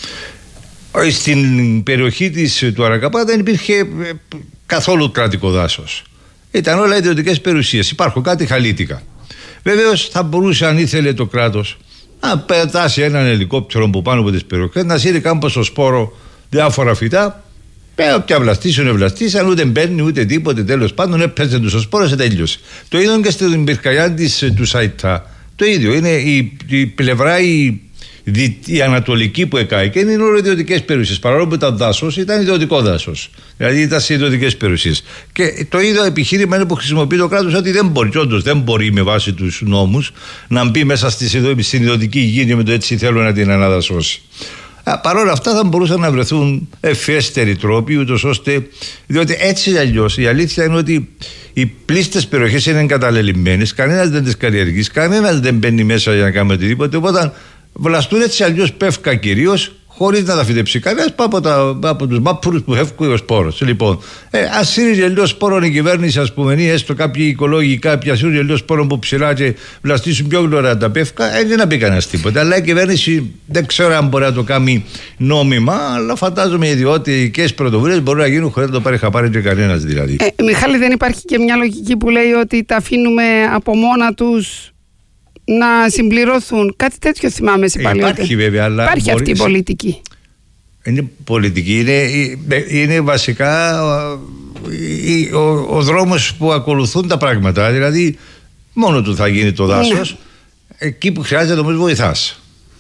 Στην περιοχή της, του Αρακαπά δεν υπήρχε ε, καθόλου κρατικό δάσος. Ήταν όλα ιδιωτικές περιουσίες. Υπάρχουν κάτι χαλίτικα. Βεβαίως θα μπορούσε, αν ήθελε το κράτος, να πετάσει έναν ελικόπτερο που πάνω από τις περιοχές, να σύρει κάμπο στο σπόρο διάφορα φυτά. Όποια βλαστήσουν, ευλαστήσαν, ούτε μπαίνει ούτε τίποτε. Τέλος πάντων, έπαιζε του στο σπόρο, σε τέλειωσε. Το ίδιο και στην πυρκαγιά του Σαϊτά. Το ίδιο. Είναι η, η πλευρά, η, η ανατολική που εκάει και είναι όλο ιδιωτικές περιουσίες. Παρόλο που ήταν δάσος, ήταν ιδιωτικό δάσος. Δηλαδή ήταν σε ιδιωτικές περιουσίες. Και το ίδιο επιχείρημα είναι που χρησιμοποιεί το κράτος, ότι δεν μπορεί, όντως δεν μπορεί με βάση τους νόμους να μπει μέσα στην ιδιωτική γη με το έτσι θέλω να την αναδασώσει. Παρ' όλα αυτά θα μπορούσαν να βρεθούν ευφιέστεροι τρόποι, ούτως ώστε. Διότι έτσι αλλιώς η αλήθεια είναι ότι οι πλήστες περιοχές είναι εγκαταλελειμμένες, κανένας δεν τις καλλιεργεί, κανένας δεν μπαίνει μέσα για να κάνει οτιδήποτε. Οπότε βλαστούν έτσι αλλιώς πεύκα κυρίως, χωρίς να τα φυτέψει κανένας, από, από τους μάπουρους που φεύγουν ο σπόρος. Λοιπόν, ε, ας σύρει λίγο σπόρο η κυβέρνηση, ας πούμε, ή έστω κάποιοι οικολόγοι, κάποιοι ας σύρει λίγο σπόρο που ψηλά και βλαστήσουν πιο γλωρά τα πεύκα, ε, δεν να πει κανένας τίποτα. Αλλά η κυβέρνηση δεν ξέρω αν μπορεί να το κάνει νόμιμα, αλλά φαντάζομαι οι ιδιωτικές πρωτοβουλίες μπορούν να γίνουν χωρίς να το πάρει χαπάρι και κανένας δηλαδή. Ε, Μιχάλη, δεν υπάρχει και μια λογική που λέει ότι τα αφήνουμε από μόνα τους να συμπληρωθούν? Κάτι τέτοιο θυμάμαι σε παλιότερα. Υπάρχει βέβαια, αλλά υπάρχει μπορεί... αυτή η πολιτική. Είναι πολιτική, είναι, είναι βασικά ο, ο, ο δρόμος που ακολουθούν τα πράγματα. Δηλαδή μόνο του θα γίνει το δάσος, ναι. Εκεί που χρειάζεται όμως βοηθάς.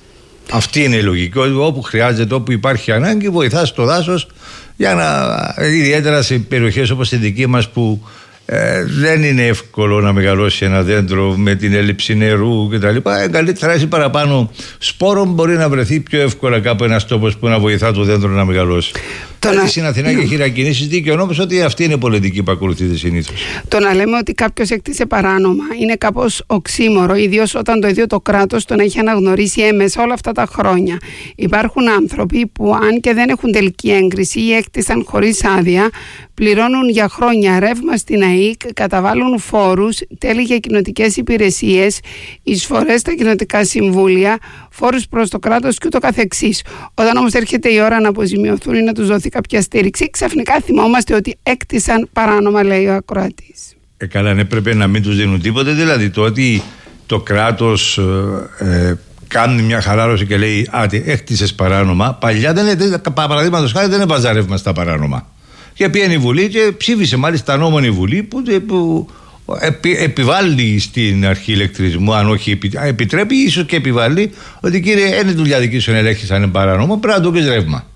Αυτή είναι η λογική. Όπου χρειάζεται, όπου υπάρχει ανάγκη, βοηθάς το δάσος για να, ιδιαίτερα σε περιοχές όπως η δική μας που ε, δεν είναι εύκολο να μεγαλώσει ένα δέντρο με την έλλειψη νερού κτλ. Ε, καλύτερα έχει παραπάνω σπόρων, μπορεί να βρεθεί πιο εύκολα κάπου ένας τόπος που να βοηθά το δέντρο να μεγαλώσει. Να... Στην Αθηνά και χειρακινήσεις δίκαιο νόμος ότι αυτή είναι η πολιτική που ακολουθείται συνήθως. Το να λέμε ότι κάποιος έκτισε παράνομα είναι κάπως οξύμορο, ιδίως όταν το ίδιο το κράτος τον έχει αναγνωρίσει έμεσα όλα αυτά τα χρόνια. Υπάρχουν άνθρωποι που, αν και δεν έχουν τελική έγκριση ή έκτισαν χωρίς άδεια, πληρώνουν για χρόνια ρεύμα στην ΑΕΚ, καταβάλουν φόρους, τέλη για κοινοτικές υπηρεσίες, εισφορές στα κοινοτικά συμβούλια, φόρους προς το κράτος και ούτω καθεξής. Όταν όμως έρχεται η ώρα να αποζημιωθούν ή να τους δοθεί κάποια στήριξη, ξαφνικά θυμόμαστε ότι έκτισαν παράνομα, λέει ο ακροατής. Ε, καλά, ναι, πρέπει να μην τους δίνουν τίποτε. Δηλαδή το ότι το κράτος ε, κάνει μια χαλάρωση και λέει «Άτι, έκτισες παράνομα», παλιά δεν, παραδείγματος χάρη, δεν έβαζα ρεύμα στα παράνομα. Και πήγαινε η Βουλή και ψήφισε μάλιστα νόμον η Βουλή που, που επι, επιβάλλει στην αρχή ηλεκτρισμού, αν όχι επι, επιτρέπει, ίσως και επιβάλλει, ότι κύριε, είναι δουλειά δική σου να ελέγχεις αν είναι παράνομο, πρέπει να το πεις ρεύμα.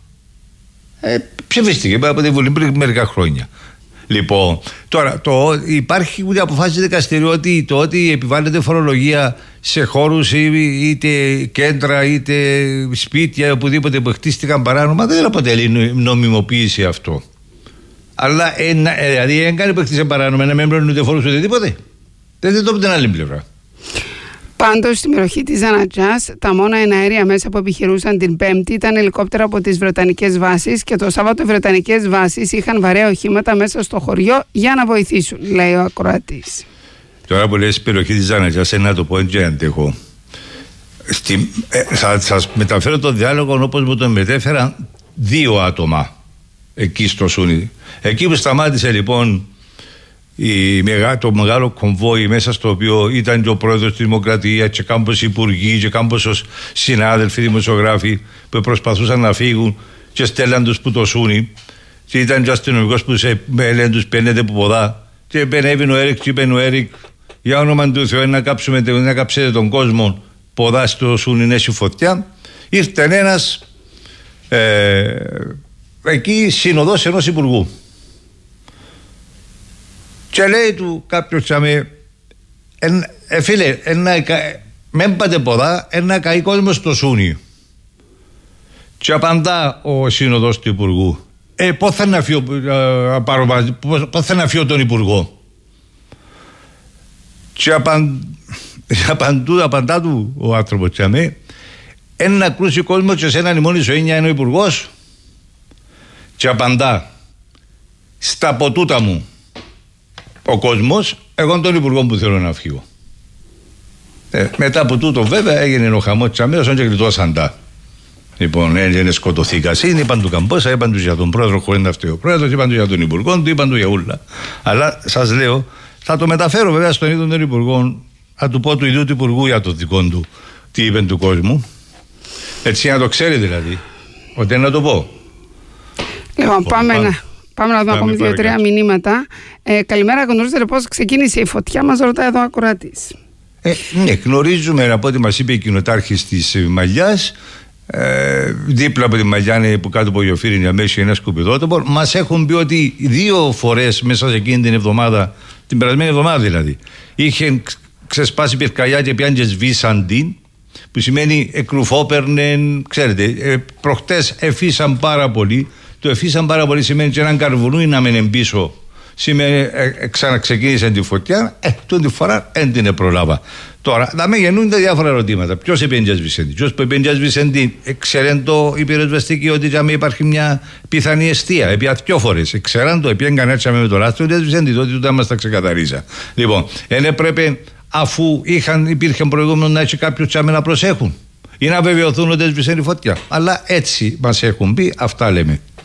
Ε, ψηφίστηκε από τη Βουλή πριν μερικά χρόνια. Λοιπόν, τώρα το, υπάρχει μια αποφάση δικαστηρίου ότι το ότι επιβάλλεται φορολογία σε χώρους είτε κέντρα είτε σπίτια οπουδήποτε που χτίστηκαν παράνομα δεν αποτελεί νομιμοποίηση αυτό. Αλλά ε, δηλαδή δεν κάνει που χτίστηκε παράνομα να μην πληρώνουν ούτε φόρους ούτε τίποτε. Δεν είναι το από την άλλη πλευρά. Πάντως, στην περιοχή της Ζανατζάς, τα μόνα εναέρια μέσα που επιχειρούσαν την Πέμπτη ήταν ελικόπτερα από τις Βρετανικές βάσεις και το Σάββατο οι Βρετανικές βάσεις είχαν βαρέα οχήματα μέσα στο χωριό για να βοηθήσουν, λέει ο ακροατής. Τώρα που λες περιοχή της Ζανατζάς, να το πω έτσι αντέχω. Στη, ε, θα σας μεταφέρω το διάλογο όπως μου τον μετέφεραν δύο άτομα εκεί στο Σούνι. Εκεί που σταμάτησε λοιπόν η, το μεγάλο κομβόι μέσα στο οποίο ήταν και ο πρόεδρος της Δημοκρατίας και κάμπος υπουργοί και κάμπος συνάδελφοι δημοσιογράφοι που προσπαθούσαν να φύγουν και στέλναν τους που το Σούνι και ήταν και αστυνομικός που σε έλεγε τους παίρνετε που ποδά και επενέβη ο Έρικ και είπε ο Έρικ για όνομα του Θεού να, κάψουμε, να κάψετε τον κόσμο ποδά στο Σούνι νέση φωτιά. Ήρθε ένας ε, εκεί συνοδός ενός υπουργού και λέει του κάποιος τσάμε ε, φίλε μεν πάτε ποδά ένα καεί κόσμο στο Σούνι και απαντά ο σύνοδος του υπουργού ε, πώς θα να φύγω πώς θα να φύγω τον υπουργό και απαν, απαντού, απαντά του ο άνθρωπος τσάμε ένα κρούσει κόσμο και σε έναν ημώνη ζωή είναι ο υπουργός και απαντά στα ποτούτα μου ο κόσμος, εγώ τον υπουργό που θέλω να φύγω. Ε, μετά από τούτο βέβαια έγινε ο χαμός της αμέσως και γλιτώσαν τα. Λοιπόν, έγινε σκοτωθήκασιν, είπαν του Καμπόσα, είπαν του για τον πρόεδρο χωρίς να φταίει ο πρόεδρος, είπαν του για τον υπουργό, του είπαν του για ούλα. Αλλά σας λέω, θα το μεταφέρω βέβαια στον ίδιο τον υπουργό, θα του πω του ίδιου του υπουργού για το δικό του, τι είπε του κόσμου. Έτσι να το ξέρει δηλαδή, ότι να το πω. Λοιπόν, πάμε να... Πάμε να δούμε ακόμη δύο-τρία μηνύματα. Ε, καλημέρα, γνωρίζετε πώς ξεκίνησε η φωτιά, μας ρωτάει εδώ ο ακροατής. Ε, ναι, γνωρίζουμε από ό,τι μας είπε η κοινοτάρχης της Μαγιάς. Ε, δίπλα από τη Μαγιά είναι που κάτω από Γιοφύρι είναι αμέσως ένα σκουπιδότοπο. Μας έχουν πει ότι δύο φορές μέσα σε εκείνη την εβδομάδα, την περασμένη εβδομάδα δηλαδή, είχε ξεσπάσει πυρκαγιά και πιάνε και σβήσαν την, που σημαίνει εκρουφόπερνεν, ξέρετε, ε, προχτές εφήσαν πάρα πολύ. Το εφήσαν πάρα πολύ σημαίνει και έναν καρβουνούι να μένει πίσω. Σημαίνει ε, ε, ξαναξεκίνησε τη φωτιά, ε, τούτη φορά δεν την προλάβα. Τώρα, θα με γεννούνται διάφορα ερωτήματα. Ποιος επέντιας Βυσέντη, ποιος που επέντιας Βυσέντη, ξέραν το η πυροσβεστική ότι για μí υπάρχει μια πιθανή αιστεία. Επί δυο φορές. Ξέραν το, επίαν κανένα με το λάστρο, ότι Βυσέντη, τότε τούτα μας τα ξεκαθαρίζα. Λοιπόν, δεν πρέπει αφού είχαν, υπήρχε προηγούμενο να έχει κάποιους τσάμε να προσέχουν ή να βεβαιωθούν ότι έσβησε η φωτιά. Αλλά έτσι μας έχουν πει, αυτά λέμε.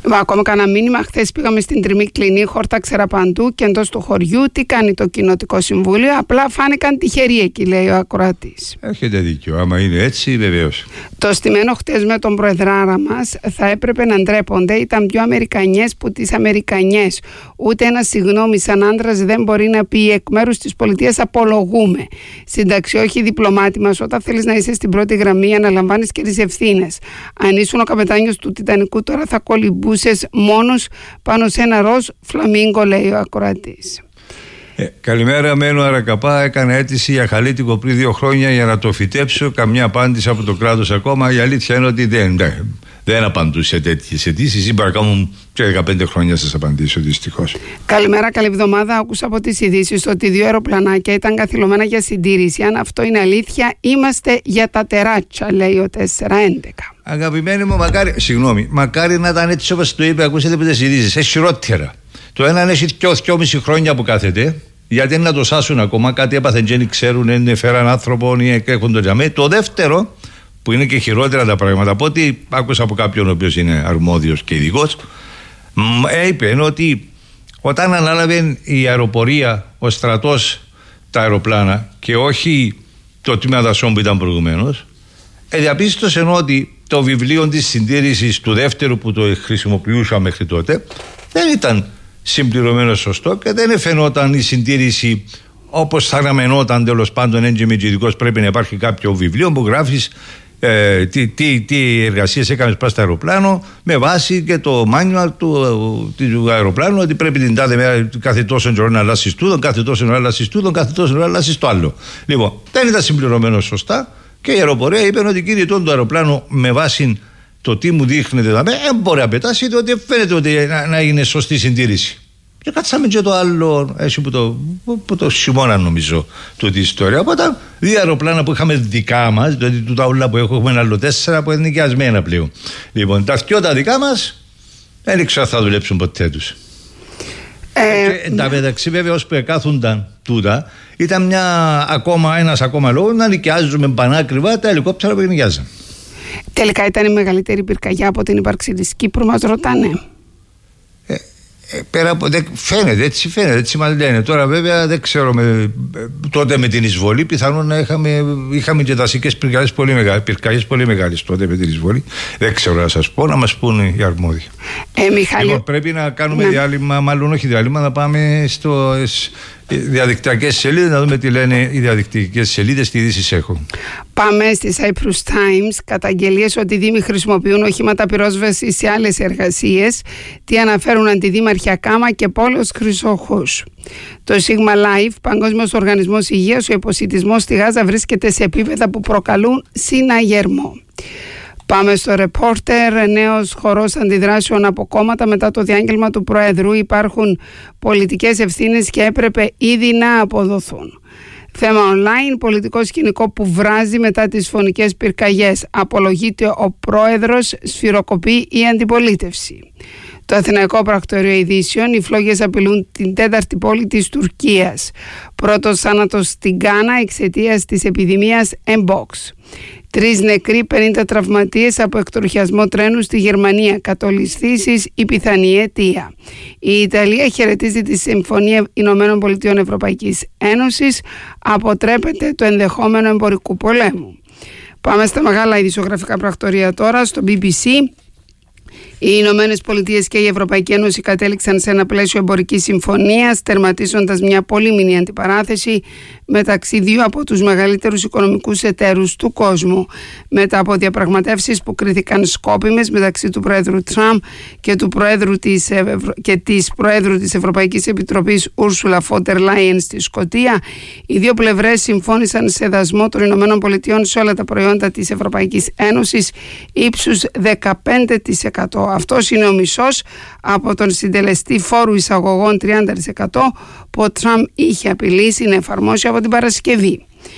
Μα ακόμα κανένα μήνυμα. Χθες πήγαμε στην Τριμή Κλινή, χόρταξερα παντού και εντός του χωριού. Τι κάνει το Κοινοτικό Συμβούλιο? Απλά φάνηκαν τυχεροί εκεί, λέει ο ακροατής. Έχετε δίκιο. Άμα είναι έτσι, βεβαίως. Το στημένο χτες με τον προεδράρα μας θα έπρεπε να ντρέπονται. Ήταν πιο Αμερικανιές που τις Αμερικανιές. Ούτε ένα συγγνώμη σαν άντρας δεν μπορεί να πει. Εκ μέρους της πολιτείας απολογούμε. Συνταξιόχοι διπλωμάτη μας, όταν θέλεις να είσαι στην πρώτη γραμμή, αναλαμβάνεις και τις ευθύνες. Αν ήσουν ο καπετάνιος του Τιτανικού, τώρα θα κολυμπούσες μόνος πάνω σε ένα ροζ φλαμίγκο, λέει ο ακροατής. Ε, καλημέρα, μένω Αρακαπά. Έκανα αίτηση για χαλίτικο πριν δύο χρόνια για να το φυτέψω. Καμιά απάντηση από το κράτος ακόμα. Η αλήθεια είναι ότι δεν, δεν, δεν απαντούσε τέτοιες αιτήσεις. Ή παρακάμουν και δεκαπέντε χρόνια σας απαντήσω, δυστυχώς. Καλημέρα, καλή εβδομάδα. Άκουσα από τις ειδήσεις ότι δύο αεροπλανάκια ήταν καθυλωμένα για συντήρηση. Αν αυτό είναι αλήθεια, είμαστε για τα τεράτσια, λέει ο τέσσερα έντεκα. Αγαπημένοι μου, μακάρι, συγγνώμη, μακάρι να ήταν έτσι όπως το είπε. Ακούσατε από τις ειδήσεις. Έχει χειρότερα. Το έναν έχει δυο, δυόμιση χρόνια που κάθεται. Γιατί να το σάσουν ακόμα, κάτι έπαθεν και δεν ξέρουν, είναι φέραν άνθρωπο ή έχουν το τζαμί. Το δεύτερο, που είναι και χειρότερα τα πράγματα, από ό,τι άκουσα από κάποιον ο οποίος είναι αρμόδιος και ειδικός, είπε ότι όταν ανάλαβε η αεροπορία, ο στρατός, τα αεροπλάνα και όχι το τμήμα δασών που ήταν προηγουμένως, διαπίστωσε ότι το βιβλίο της συντήρησης του δεύτερου που το χρησιμοποιούσα μέχρι τότε δεν ήταν συμπληρωμένο σωστό και δεν φαινόταν η συντήρηση όπως θα αναμενόταν. Τέλος πάντων, έντιμη και ειδικός, πρέπει να υπάρχει κάποιο βιβλίο που γράφεις ε, τι, τι, τι εργασίες έκανες πας στο αεροπλάνο με βάση και το manual του, του αεροπλάνου, ότι πρέπει την τάδε μέρα κάθε τόσο καιρό να αλλάσεις τούτον, κάθε τόσο να αλλάσεις τούτον, κάθε τόσο να αλλάσεις το άλλο. Λοιπόν, δεν ήταν συμπληρωμένο σωστά και η αεροπορία είπε ότι κύριε, το αεροπλάνο με βάση το τι μου δείχνετε δεν μπορεί να πετάσει, διότι φαίνεται ότι να, να είναι σωστή συντήρηση. Και κάτσαμε και το άλλο, έτσι που το, που το χειμώνα νομίζω, τούτη η ιστορία. Οπότε δύο αεροπλάνα που είχαμε δικά μας, δηλαδή τούτα όλα που έχω, έχουμε ένα άλλο τέσσερα που είναι νοικιασμένα πλέον. Λοιπόν, τα δυο τα δικά μας, δεν ήξερα θα δουλέψουν ποτέ τους. Ε, τα μεταξύ βέβαια ώσπου εκάθονταν τούτα, ήταν μια, ακόμα, ένας ακόμα λόγος να νοικιάζουμε πανάκριβα τα ελικόπτερα που νοικιάζαμε. Τελικά ήταν η μεγαλύτερη πυρκαγιά από την ύπαρξη της Κύπρου, μας ρωτάνε. Ε, ε, πέρα από, δεν, φαίνεται, έτσι φαίνεται, έτσι μας λένε. Τώρα βέβαια δεν ξέρω, με, τότε με την εισβολή πιθανόν να είχαμε, είχαμε και δασικές πυρκαγιές πολύ μεγάλες, πυρκαγιές πολύ μεγάλες τότε με την εισβολή. Δεν ξέρω να σας πω, να μας πούνε οι αρμόδιοι. Ε, Μιχάλη... Λοιπόν, πρέπει να κάνουμε ναι. διάλειμμα, μάλλον όχι διάλειμμα, να πάμε στο... διαδικτυακές σελίδες, να δούμε τι λένε οι διαδικτυακές σελίδες, τι ειδήσεις έχουν. Πάμε στη Cyprus Times. Καταγγελίες ότι οι δήμοι χρησιμοποιούν οχήματα πυρόσβεσης σε άλλες εργασίες. Τι αναφέρουν αντιδήμαρχοι Ακάμα και Πόλος Χρυσοχούς. Το Sigma Life, Παγκόσμιος Οργανισμός Υγείας, ο υποσιτισμός στη Γάζα βρίσκεται σε επίπεδα που προκαλούν συναγερμό. Πάμε στο ρεπόρτερ. Νέος χορός αντιδράσεων από κόμματα μετά το διάγγελμα του Προέδρου. Υπάρχουν πολιτικές ευθύνες και έπρεπε ήδη να αποδοθούν. Θέμα online, πολιτικό σκηνικό που βράζει μετά τις φωνικές πυρκαγιές. Απολογείται ο Πρόεδρος, σφυροκοπεί η αντιπολίτευση. Το Αθηναϊκό Πρακτορείο Ειδήσεων, οι φλόγες απειλούν την τέταρτη πόλη της Τουρκίας. Πρώτος θάνατος στην Γκάνα εξαιτίας της επιδημίας Mpox. Τρεις νεκροί, πενήντα τραυματίες από εκτροχιασμό τρένου στη Γερμανία. Κατολισθήσεις η πιθανή αιτία. Η Ιταλία χαιρετίζει τη Συμφωνία Ηνωμένων Πολιτειών Ευρωπαϊκής Ένωσης. Αποτρέπεται το ενδεχόμενο εμπορικού πολέμου. Πάμε στα μεγάλα ειδησιογραφικά πρακτορεία τώρα, στο μπι μπι σι. Οι Ηνωμένες Πολιτείες και η Ευρωπαϊκή Ένωση κατέληξαν σε ένα πλαίσιο εμπορικής συμφωνίας, τερματίζοντας μια πολύμηνη αντιπαράθεση μεταξύ δύο από τους μεγαλύτερους οικονομικούς εταίρους του κόσμου. Μετά από διαπραγματεύσεις που κρίθηκαν σκόπιμες μεταξύ του Προέδρου Τραμπ και, του Προέδρου της, Ευρω... και της Προέδρου της Ευρωπαϊκής Επιτροπής Ούρσουλα Φόντερ Λάιεν στη Σκωτία, οι δύο πλευρές συμφώνησαν σε δασμό των Ηνωμένων Πολιτειών σε όλα τα προϊόντα της Ευρωπαϊκής Ένωσης ύψους δεκαπέντε τοις εκατό. Αυτός είναι ο μισός από τον συντελεστή φόρου εισαγωγών τριάντα τοις εκατό που ο Τραμπ είχε απειλήσει να εφαρμόσει από την Παρασκευή.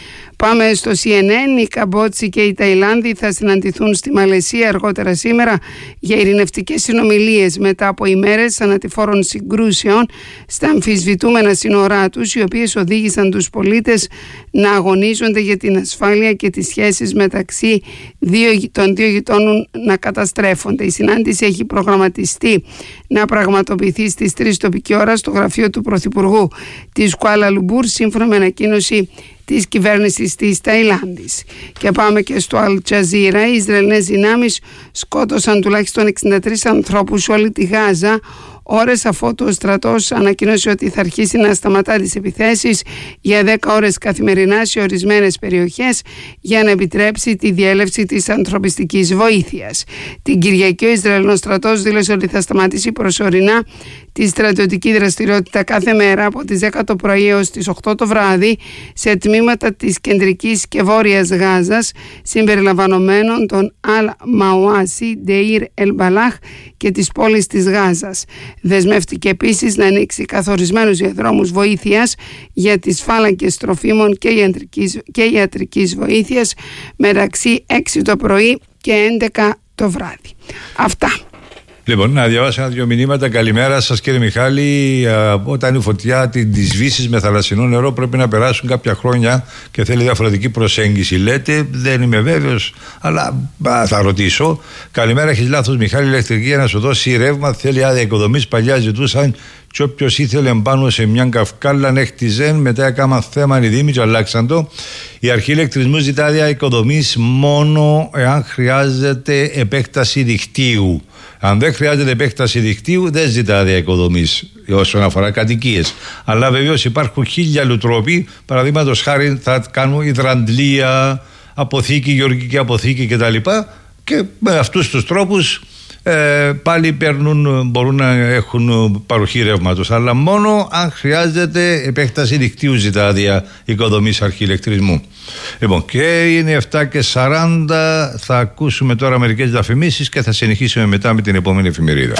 Πάμε στο Σι Εν Εν. Οι Καμπότσοι και οι Ταϊλάνδοι θα συναντηθούν στη Μαλαισία αργότερα σήμερα για ειρηνευτικές συνομιλίες μετά από ημέρες θανατηφόρων συγκρούσεων στα αμφισβητούμενα σύνορά τους, οι οποίες οδήγησαν τους πολίτες να αγωνίζονται για την ασφάλεια και τις σχέσεις μεταξύ δύο, των δύο γειτόνων να καταστρέφονται. Η συνάντηση έχει προγραμματιστεί να πραγματοποιηθεί στις τρεις τοπική ώρα στο γραφείο του Πρωθυπουργού της Κουάλα Λουμπούρ, σύμφωνα με ανακοίνωση της κυβέρνησης της Ταϊλάνδης. Και πάμε και στο Αλ Τζαζίρα. Οι Ισραηλινές δυνάμεις σκότωσαν τουλάχιστον εξήντα τρεις ανθρώπους σε όλη τη Γάζα, ώρες αφότου ο στρατός ανακοίνωσε ότι θα αρχίσει να σταματά τις επιθέσεις για δέκα ώρες καθημερινά σε ορισμένες περιοχές για να επιτρέψει τη διέλευση της ανθρωπιστικής βοήθειας. Την Κυριακή ο Ισραηλινός στρατός δήλωσε ότι θα σταματήσει προσωρινά τη στρατιωτική δραστηριότητα κάθε μέρα από τις δέκα το πρωί έως τις οκτώ το βράδυ σε τμήματα της κεντρικής και βόρειας Γάζας, συμπεριλαμβανομένων των Αλ Μαουάσι, Ντεΐρ Ελ Μπαλάχ και της πόλης της Γάζας. Δεσμεύτηκε επίσης να ανοίξει καθορισμένους διαδρόμους βοήθειας για τις φάλακες τροφίμων και ιατρικής, και ιατρικής βοήθειας μεταξύ έξι το πρωί και έντεκα το βράδυ. Αυτά. Λοιπόν, να διαβάσω ένα-δυο μηνύματα. Καλημέρα σας κύριε Μιχάλη. Όταν η φωτιά την σβήσεις με θαλασσινό νερό πρέπει να περάσουν κάποια χρόνια και θέλει διαφορετική προσέγγιση. Λέτε, δεν είμαι βέβαιος, αλλά α, θα ρωτήσω. Καλημέρα, έχεις λάθος Μιχάλη. Η ηλεκτρική για να σου δώσει ρεύμα θέλει άδεια οικοδομής. Παλιά ζητούσαν και όποιος ήθελε πάνω σε μια καυκάλα να χτιζέν, μετά έκανα θέμα οι Δήμοι και αλλάξαν το. Η αρχή ηλεκτρισμού ζητά άδεια οικοδομής μόνο εάν χρειάζεται επέκταση δικτύου. Αν δεν χρειάζεται επέκταση δικτύου, δεν ζητά άδεια οικοδομής όσον αφορά κατοικίες. Αλλά βεβαίως υπάρχουν χίλια άλλοι τρόποι. Παραδείγματος χάρη, θα κάνουν υδραντλία, αποθήκη, γεωργική αποθήκη κτλ. Και με αυτούς τους τρόπους ε, πάλι παίρνουν, μπορούν να έχουν παροχή ρεύματος. Αλλά μόνο αν χρειάζεται επέκταση δικτύου ζητά άδεια οικοδομής αρχή ηλεκτρισμού. Λοιπόν, και είναι επτά και σαράντα. Θα ακούσουμε τώρα μερικές διαφημίσεις και θα συνεχίσουμε μετά με την επόμενη εφημερίδα.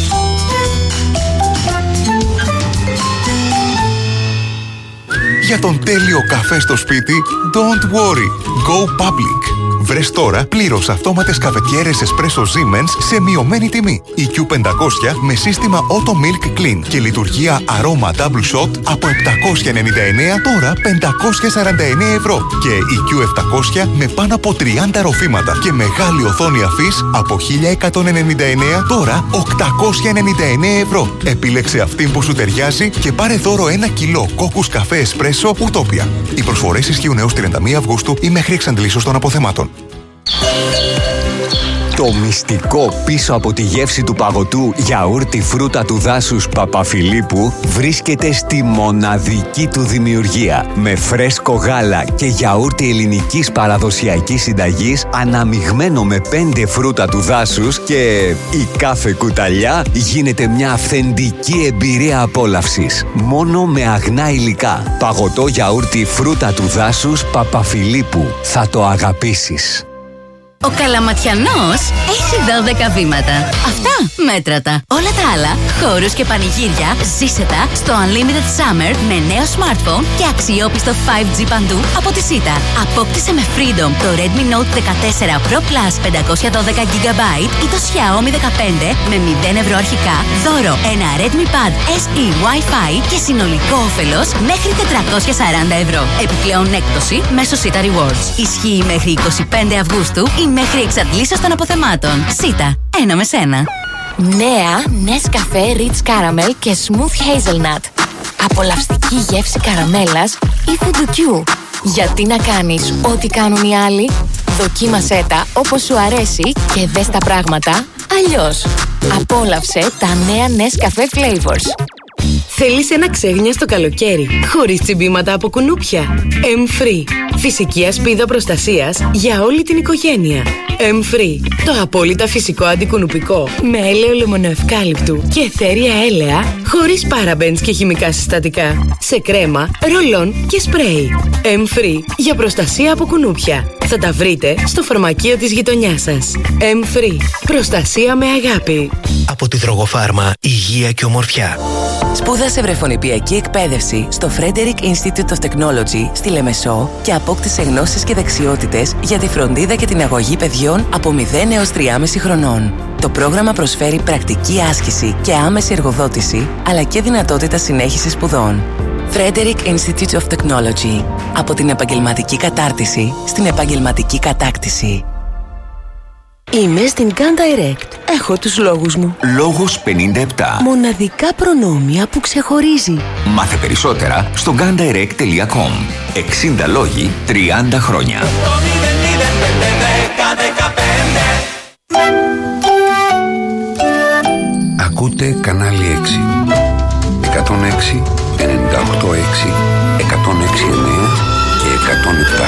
Για τον τέλειο καφέ στο σπίτι, don't worry, go public. Βρες τώρα πλήρως αυτόματες καφετιέρες Espresso Siemens σε μειωμένη τιμή. Η κιου πεντακόσια με σύστημα Auto Milk Clean και λειτουργία αρώμα Double Shot από επτακόσια ενενήντα εννέα τώρα πεντακόσια σαράντα εννέα ευρώ. Και η κιου επτακόσια με πάνω από τριάντα ροφήματα και μεγάλη οθόνη αφής από χίλια εκατόν ενενήντα εννέα τώρα οκτακόσια ενενήντα εννέα ευρώ. Επίλεξε αυτήν που σου ταιριάζει και πάρε δώρο ένα κιλό κόκκους καφέ Espresso Utopia. Οι προσφορές ισχύουν έως τριάντα μία Αυγούστου ή μέχρι εξαντλήσεως των αποθεμάτων. Το μυστικό πίσω από τη γεύση του παγωτού γιαούρτι φρούτα του δάσους Παπαφιλίππου βρίσκεται στη μοναδική του δημιουργία. Με φρέσκο γάλα και γιαούρτι ελληνικής παραδοσιακής συνταγής αναμειγμένο με πέντε φρούτα του δάσους και η κάθε κουταλιά γίνεται μια αυθεντική εμπειρία απόλαυσης. Μόνο με αγνά υλικά. Παγωτό γιαούρτι φρούτα του δάσους Παπαφιλίππου. Θα το αγαπήσεις. Ο Καλαματιανός έχει δώδεκα βήματα. Αυτά μέτρατα. Όλα τα άλλα, χώρους και πανηγύρια, ζήσε τα στο Unlimited Summer με νέο smartphone και αξιόπιστο φάιβ τζι παντού από τη Zeta. Απόκτησε με Freedom το Redmi Note δεκατέσσερα Pro Plus πεντακόσια δώδεκα τζι μπι ή το Xiaomi δεκαπέντε με μηδέν ευρώ αρχικά, δώρο ένα Redmi Pad ες ι Wi-Fi και συνολικό όφελος μέχρι τετρακόσια σαράντα ευρώ. Επιπλέον έκπτωση μέσω Zeta Rewards. Ισχύει μέχρι είκοσι πέντε Αυγούστου ή μέχρι εξαντλήσεως των αποθεμάτων. Zeta, ένα με σένα. Νέα Nescafe Rich Caramel και Smooth Hazelnut. Απολαυστική γεύση καραμέλας ή φουντουκιού. Γιατί να κάνεις ό,τι κάνουν οι άλλοι? Δοκίμασέ τα όπως σου αρέσει και δες τα πράγματα αλλιώς. Απόλαυσε τα νέα Nescafe Flavors. Θέλεις ένα ξέγνιαστο καλοκαίρι, χωρίς τσιμπήματα από κουνούπια? M-Free. Φυσική ασπίδα προστασίας για όλη την οικογένεια. M-Free. Το απόλυτα φυσικό αντικουνουπικό με έλαιο λεμονοευκάλυπτου και αιθέρια έλαια, χωρίς παραμπένς και χημικά συστατικά. Σε κρέμα, ρολόν και σπρέι. M-Free. Για προστασία από κουνούπια. Θα τα βρείτε στο φαρμακείο της γειτονιάς σας. M-Free. Προστασία με αγάπη. Από τη Δρογοφάρμα, υγεία και ομορφιά. Σπούδασε βρεφονιπιακή εκπαίδευση στο Frederick Institute of Technology στη Λεμεσό και απόκτησε γνώσεις και δεξιότητες για τη φροντίδα και την αγωγή παιδιών από μηδέν έως τρία και μισό χρονών. Το πρόγραμμα προσφέρει πρακτική άσκηση και άμεση εργοδότηση, αλλά και δυνατότητα συνέχισης σπουδών. Frederick Institute of Technology. Από την επαγγελματική κατάρτιση στην επαγγελματική κατάκτηση. Είμαι στην Gun Direct. Έχω τους λόγους μου. Λόγος πενήντα επτά. Μοναδικά προνόμια που ξεχωρίζει. Μάθε περισσότερα στο gun direct τελεία com. εξήντα λόγοι, τριάντα χρόνια. Ακούτε κανάλι έξι. εκατόν έξι, ενενήντα οκτώ έξι, εκατόν έξι εννέα και εκατόν επτά.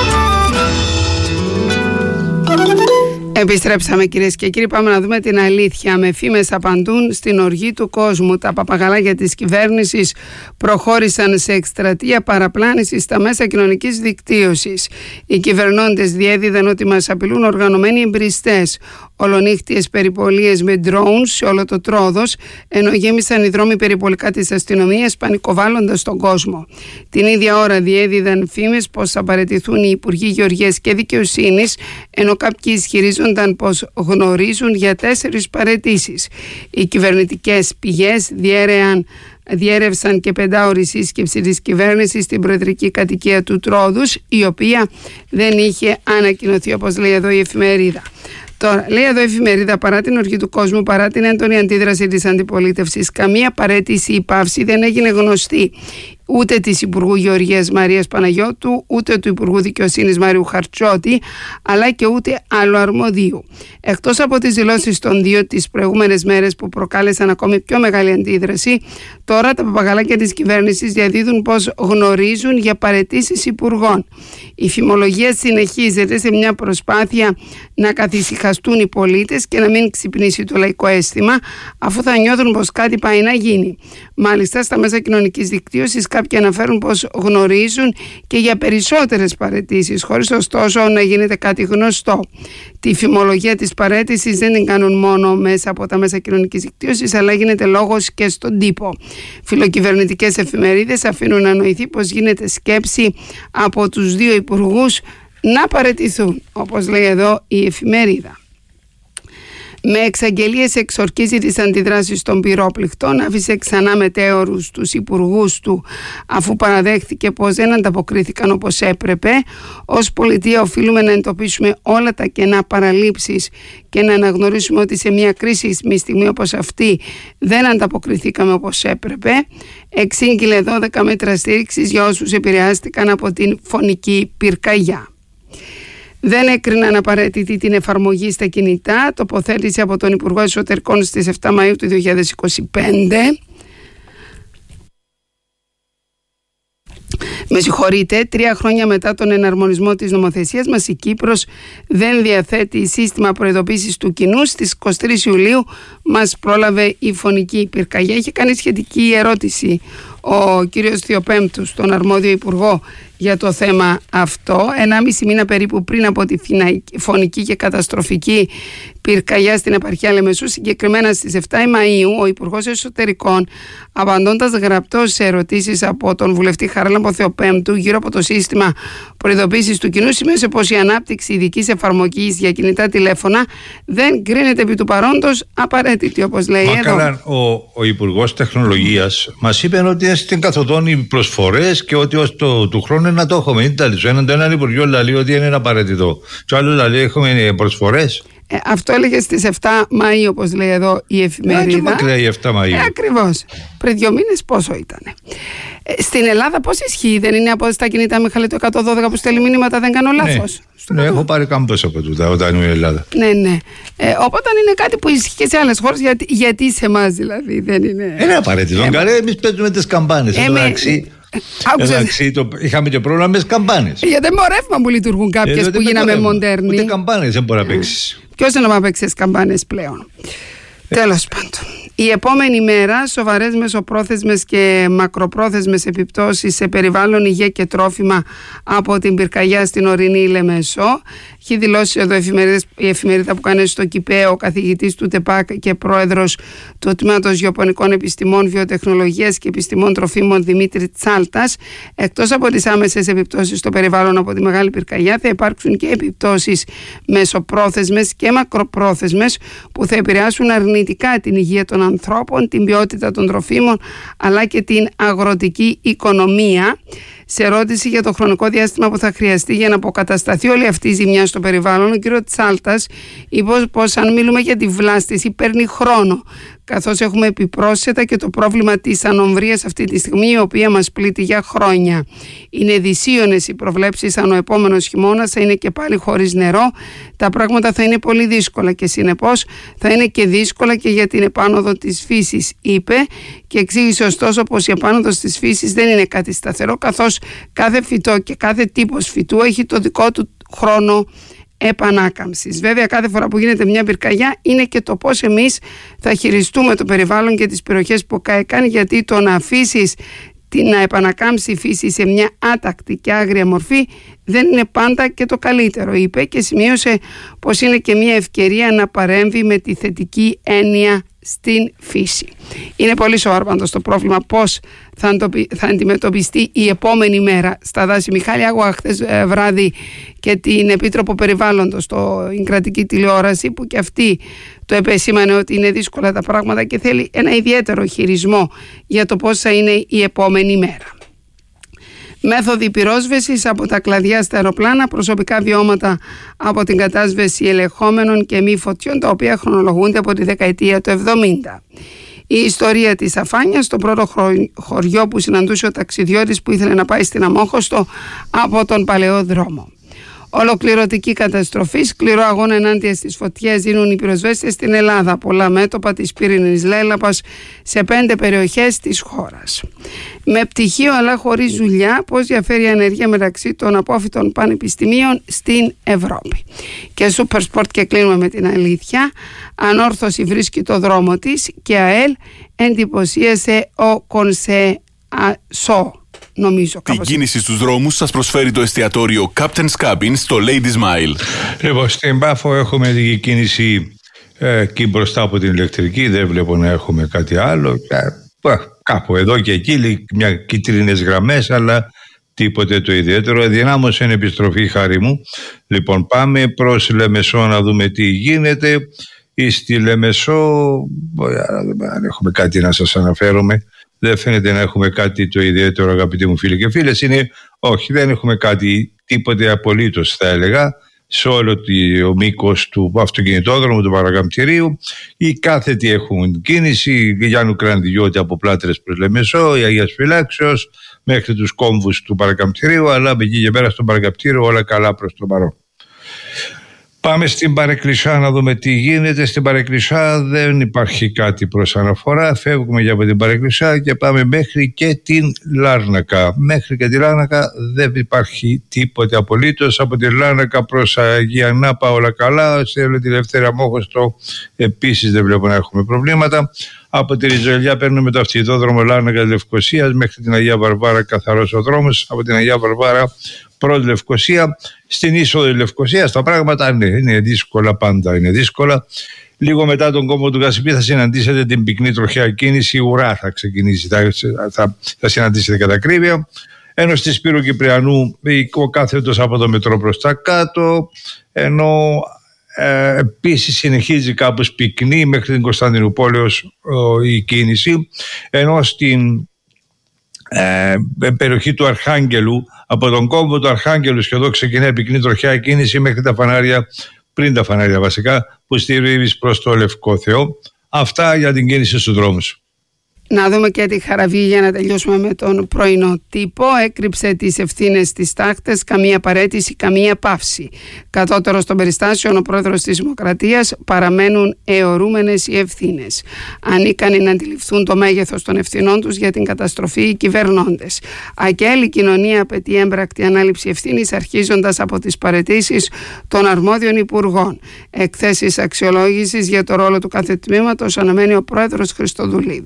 Επιστρέψαμε κυρίες και κύριοι, πάμε να δούμε την αλήθεια. Με φήμες απαντούν στην οργή του κόσμου. Τα παπαγαλάκια της κυβέρνησης προχώρησαν σε εκστρατεία παραπλάνησης στα μέσα κοινωνικής δικτύωσης. Οι κυβερνώντες διέδιδαν ότι μας απειλούν οργανωμένοι εμπριστές. Ολονύχτιες περιπολίες με drones σε όλο το Τρόδος, ενώ γέμισαν οι δρόμοι περιπολικά της αστυνομίας, πανικοβάλλοντας τον κόσμο. Την ίδια ώρα διέδιδαν φήμες πως θα παραιτηθούν οι Υπουργοί Γεωργίας και Δικαιοσύνης, ενώ κάποιοι ισχυρίζονταν πως γνωρίζουν για τέσσερις παραιτήσεις. Οι κυβερνητικές πηγές διέρεαν διέρευσαν και πεντάωρη σύσκεψη της κυβέρνησης στην προεδρική κατοικία του Τρόδους, η οποία δεν είχε ανακοινωθεί, όπως λέει εδώ η εφημερίδα. Τώρα, λέει εδώ η εφημερίδα, παρά την οργή του κόσμου, παρά την έντονη αντίδραση της αντιπολίτευσης, καμία παραίτηση ή παύση δεν έγινε γνωστή. Ούτε της Υπουργού Γεωργίας Μαρίας Παναγιώτου, ούτε του Υπουργού Δικαιοσύνης Μάριου Χαρτσότη, αλλά και ούτε άλλου αρμοδίου. Εκτός από τις δηλώσεις των δύο τις προηγούμενες μέρες που προκάλεσαν ακόμη πιο μεγάλη αντίδραση, τώρα τα παπαγαλάκια της κυβέρνησης διαδίδουν πως γνωρίζουν για παραιτήσεις υπουργών. Η φημολογία συνεχίζεται σε μια προσπάθεια να καθησυχαστούν οι πολίτες και να μην ξυπνήσει το λαϊκό αίσθημα, αφού θα νιώθουν πως κάτι πάει να γίνει. Μάλιστα, στα μέσα κοινωνικής δικτύωσης κάποιοι αναφέρουν πως γνωρίζουν και για περισσότερες παραιτήσεις, χωρίς ωστόσο να γίνεται κάτι γνωστό. Τη φημολογία της παραίτησης δεν την κάνουν μόνο μέσα από τα μέσα κοινωνικής δικτύωσης, αλλά γίνεται λόγος και στον τύπο. Φιλοκυβερνητικές εφημερίδες αφήνουν να νοηθεί πως γίνεται σκέψη από τους δύο υπουργούς να παραιτηθούν, όπως λέει εδώ η εφημερίδα. Με εξαγγελίες εξορκίζει τις αντιδράσεις των πυρόπληκτων, άφησε ξανά μετέωρους τους υπουργούς του, αφού παραδέχθηκε πως δεν ανταποκρίθηκαν όπως έπρεπε. Ως πολιτεία οφείλουμε να εντοπίσουμε όλα τα κενά, παραλήψεις και να αναγνωρίσουμε ότι σε μια κρίσιμη στιγμή όπως αυτή δεν ανταποκριθήκαμε όπως έπρεπε. Εξήγηλε δώδεκα μέτρα στήριξης για όσους επηρεάστηκαν από την φωνική πυρκαγιά. Δεν έκριναν απαραίτητη την εφαρμογή στα κινητά, τοποθέτηση από τον Υπουργό Εσωτερικών στις επτά Μαΐου του δύο χιλιάδες είκοσι πέντε. Με συγχωρείτε, τρία χρόνια μετά τον εναρμονισμό της νομοθεσίας μας, η Κύπρος δεν διαθέτει σύστημα προειδοποίησης του κοινού. Στις είκοσι τρεις Ιουλίου μας πρόλαβε η φωνική πυρκαγιά. Είχε κάνει σχετική ερώτηση ο κύριος Θεοπέμπτους, τον αρμόδιο υπουργό, για το θέμα αυτό. Ενάμιση μήνα περίπου πριν από τη φωνική και καταστροφική πυρκαγιά στην επαρχία Λεμεσού, συγκεκριμένα στις επτά Μαΐου, ο Υπουργός Εσωτερικών, απαντώντας γραπτώς σε ερωτήσεις από τον βουλευτή Χαράλαμπο Θεοπέμπτου γύρω από το σύστημα προειδοποίησης του κοινού, σημείωσε πως η ανάπτυξη ειδικής εφαρμογής για κινητά τηλέφωνα δεν κρίνεται επί του παρόντος απαραίτητη, όπως λέει. Μα εδώ. Καλά, ο, ο Υπουργός Τεχνολογίας μας είπε ότι στην καθοδόν οι προσφορές και ότι ως το, του χρόνου να το έχουμε. Είναι έναν, το έναν Υπουργείο λέει ότι είναι απαραίτητο. Το άλλο λέει έχουμε προσφορές. Ε, αυτό έλεγε στις επτά Μαΐου, όπως λέει εδώ η εφημερίδα. Ε, μακριά η επτά Μαΐου. Ε, ακριβώς. Πριν δύο μήνες πόσο ήταν. Ε, στην Ελλάδα πώς ισχύει, δεν είναι από τα κινητά Μιχάλη το εκατόν δώδεκα που στέλνει μήνυματα, δεν κάνω λάθος? Ναι, ναι, έχω πάρει κάμπος από τούτα όταν ήμουν η Ελλάδα. Ναι, ναι. Ε, οπότε είναι κάτι που ισχύει και σε άλλες χώρες, γιατί, γιατί σε εμάς δηλαδή δεν είναι. Είναι απαραίτητο. Ε, Καλέ, εμείς παίζουμε τις καμπάνες. Ε, εντάξει, εντάξει, το, είχαμε και πρόβλημα με τις καμπάνες. Ε, γιατί με ρεύμα που λειτουργούν κάποιες ε, που γίναμε μοντέρνοι. Ούτε καμπάνες δεν μπορεί να παίξεις. Ποιος είναι να παίξει καμπάνες πλέον? Ε. Τέλος πάντων. Η επόμενη μέρα σοβαρές μεσοπρόθεσμες και μακροπρόθεσμες επιπτώσεις σε περιβάλλον, υγεία και τρόφιμα από την πυρκαγιά στην ορεινή Λεμεσό. Έχει δηλώσει εδώ η εφημερίδα που κάνει στο ΚΙΠΕ ο καθηγητής του ΤΕΠΑΚ και πρόεδρος του Τμήματος Γεωπονικών Επιστημών, Βιοτεχνολογίας και Επιστημών Τροφίμων Δημήτρη Τσάλτας. Εκτός από τις άμεσες επιπτώσεις στο περιβάλλον από τη μεγάλη πυρκαγιά, θα υπάρξουν και επιπτώσεις μεσοπρόθεσμες και μακροπρόθεσμες που θα επηρεάσουν αρνητικά την υγεία των ανθρώπων, την ποιότητα των τροφίμων αλλά και την αγροτική οικονομία. Σε ερώτηση για το χρονικό διάστημα που θα χρειαστεί για να αποκατασταθεί όλη αυτή η ζημιά στο περιβάλλον, ο κ. Τσάλτας είπε πως αν μιλούμε για τη βλάστηση παίρνει χρόνο, καθώς έχουμε επιπρόσθετα και το πρόβλημα της ανομβρίας αυτή τη στιγμή, η οποία μας πλήττει για χρόνια. Είναι δυσίωνες οι προβλέψεις αν ο επόμενος χειμώνας θα είναι και πάλι χωρίς νερό. Τα πράγματα θα είναι πολύ δύσκολα και συνεπώς θα είναι και δύσκολα και για την επάνωδο της φύσης, είπε, και εξήγησε ωστόσο πως η επάνωδος της φύσης δεν είναι κάτι σταθερό, καθώς κάθε φυτό και κάθε τύπος φυτού έχει το δικό του χρόνο επανάκαμψης. Βέβαια, κάθε φορά που γίνεται μια πυρκαγιά είναι και το πώς εμείς θα χειριστούμε το περιβάλλον και τις περιοχές που καήκαν, γιατί το να αφήσεις να επανακάμψει η φύση σε μια άτακτη και άγρια μορφή δεν είναι πάντα και το καλύτερο, είπε, και σημείωσε πως είναι και μια ευκαιρία να παρέμβει με τη θετική έννοια στην φύση. Είναι πολύ σοβαρό πάντως το πρόβλημα πώς θα, θα αντιμετωπιστεί η επόμενη μέρα στα δάση. Μιχάλη, άκουγα χθες βράδυ και την Επίτροπο Περιβάλλοντος στην κρατική τηλεόραση, που και αυτή το επεσήμανε ότι είναι δύσκολα τα πράγματα και θέλει ένα ιδιαίτερο χειρισμό για το πώς θα είναι η επόμενη μέρα. Μέθοδοι πυρόσβεσης από τα κλαδιά στα αεροπλάνα, προσωπικά βιώματα από την κατάσβεση ελεγχόμενων και μη φωτιών, τα οποία χρονολογούνται από τη δεκαετία του εβδομήντα. Η ιστορία της αφάνειας, το πρώτο χωριό που συναντούσε ο ταξιδιώτης που ήθελε να πάει στην Αμόχωστο από τον παλαιό δρόμο. Ολοκληρωτική καταστροφή, σκληρό αγώνα ενάντια στις φωτιές δίνουν οι πυροσβέστες στην Ελλάδα. Πολλά μέτωπα της πύρινης λέλαπας σε πέντε περιοχές της χώρας. Με πτυχίο αλλά χωρίς δουλειά, πώς διαφέρει η ανεργία μεταξύ των απόφοιτων πανεπιστημίων στην Ευρώπη. Και Super Sport, και κλείνουμε με την αλήθεια. Ανόρθωση βρίσκει το δρόμο της και ΑΕΛ εντυπωσίασε ο Κονσεασό. Νομίζω, την κίνηση στους δρόμους σας προσφέρει το εστιατόριο Captain's Cabin στο Lady Smile. Λοιπόν, στην Πάφο έχουμε λίγη κίνηση ε, εκεί μπροστά από την ηλεκτρική. Δεν βλέπω να έχουμε κάτι άλλο. Ε, κάπου εδώ και εκεί μια κίτρινες γραμμές, αλλά τίποτε το ιδιαίτερο. Ενδυνάμωσε επιστροφή, χάρη μου. Λοιπόν, πάμε προς Λεμεσό να δούμε τι γίνεται. Ή στη Λεμεσό, αν έχουμε κάτι να σας αναφέρομαι. Δεν φαίνεται να έχουμε κάτι το ιδιαίτερο, αγαπητοί μου φίλοι και φίλες. Είναι, όχι, δεν έχουμε κάτι, τίποτε απολύτως θα έλεγα, σε όλο το μήκος του αυτοκινητόδρομου, του παρακαμπτηρίου. Οι κάθετοι έχουν κίνηση, Γιάννου Κρανδιώτη από Πλάτρες προς Λεμεσό, η Αγίας Φυλάξεως, μέχρι τους κόμβους του παρακαμπτηρίου, αλλά από εκεί και πέρα στο παρακαμπτήριο όλα καλά προς το παρόν. Πάμε στην Παρεκκλησιά να δούμε τι γίνεται. Στην Παρεκκλησιά δεν υπάρχει κάτι προς αναφορά. Φεύγουμε για από την Παρεκκλησιά και πάμε μέχρι και την Λάρνακα. Μέχρι και τη Λάρνακα δεν υπάρχει τίποτε απολύτως. Από τη Λάρνακα προς Αγία Νάπα όλα καλά. Σε όλη τη Ελευθερία Αμόχωστο επίσης δεν βλέπω να έχουμε προβλήματα. Από τη Ριζολιά παίρνουμε το αυτοκινητόδρομο Λάρνακα Λευκοσίας μέχρι την Αγία Βαρβάρα, καθαρός ο δρόμος. Από την Αγία Βαρβάρα προς Λευκοσία. Στην είσοδο Λευκοσίας τα πράγματα ναι, είναι δύσκολα, πάντα είναι δύσκολα. Λίγο μετά τον κόμβο του Κασιπί θα συναντήσετε την πυκνή τροχαία κίνηση. Ουρά θα ξεκινήσει, θα, θα, θα συναντήσετε κατά ακρίβεια. Ενώ στη Σπύρου Κυπριανού ο κάθετος από το μετρό προς τα κάτω. Ενώ ε, επίσης συνεχίζει κάπως πυκνή μέχρι την Κωνσταντινούπολεως ε, η κίνηση. Ενώ στην ε, περιοχή του Αρχάγγελου, από τον κόμβο του Αρχάγγελου και εδώ ξεκινάει πυκνή τροχιά κίνηση μέχρι τα φανάρια, πριν τα φανάρια βασικά, που στηρίζεις προς το Λευκό Θεό. Αυτά για την κίνηση στους δρόμους. Να δούμε και τη Χαραβή για να τελειώσουμε με τον πρωινό τύπο. Έκρυψε τις ευθύνες της τάχτες, καμία παρέτηση, καμία παύση. Κατώτερος των περιστάσεων, ο πρόεδρος της Δημοκρατίας, παραμένουν αιωρούμενες οι ευθύνες. Ανίκανοι να αντιληφθούν το μέγεθος των ευθυνών τους για την καταστροφή οι κυβερνώντες. ΑΚΕΛ, η κοινωνία απαιτεί έμπρακτη ανάληψη ευθύνης, αρχίζοντας από τις παραιτήσεις των αρμόδιων υπουργών. Εκθέσεις αξιολόγησης για το ρόλο του κάθε τμήματος αναμένει ο πρόεδρος Χριστοδουλίδης.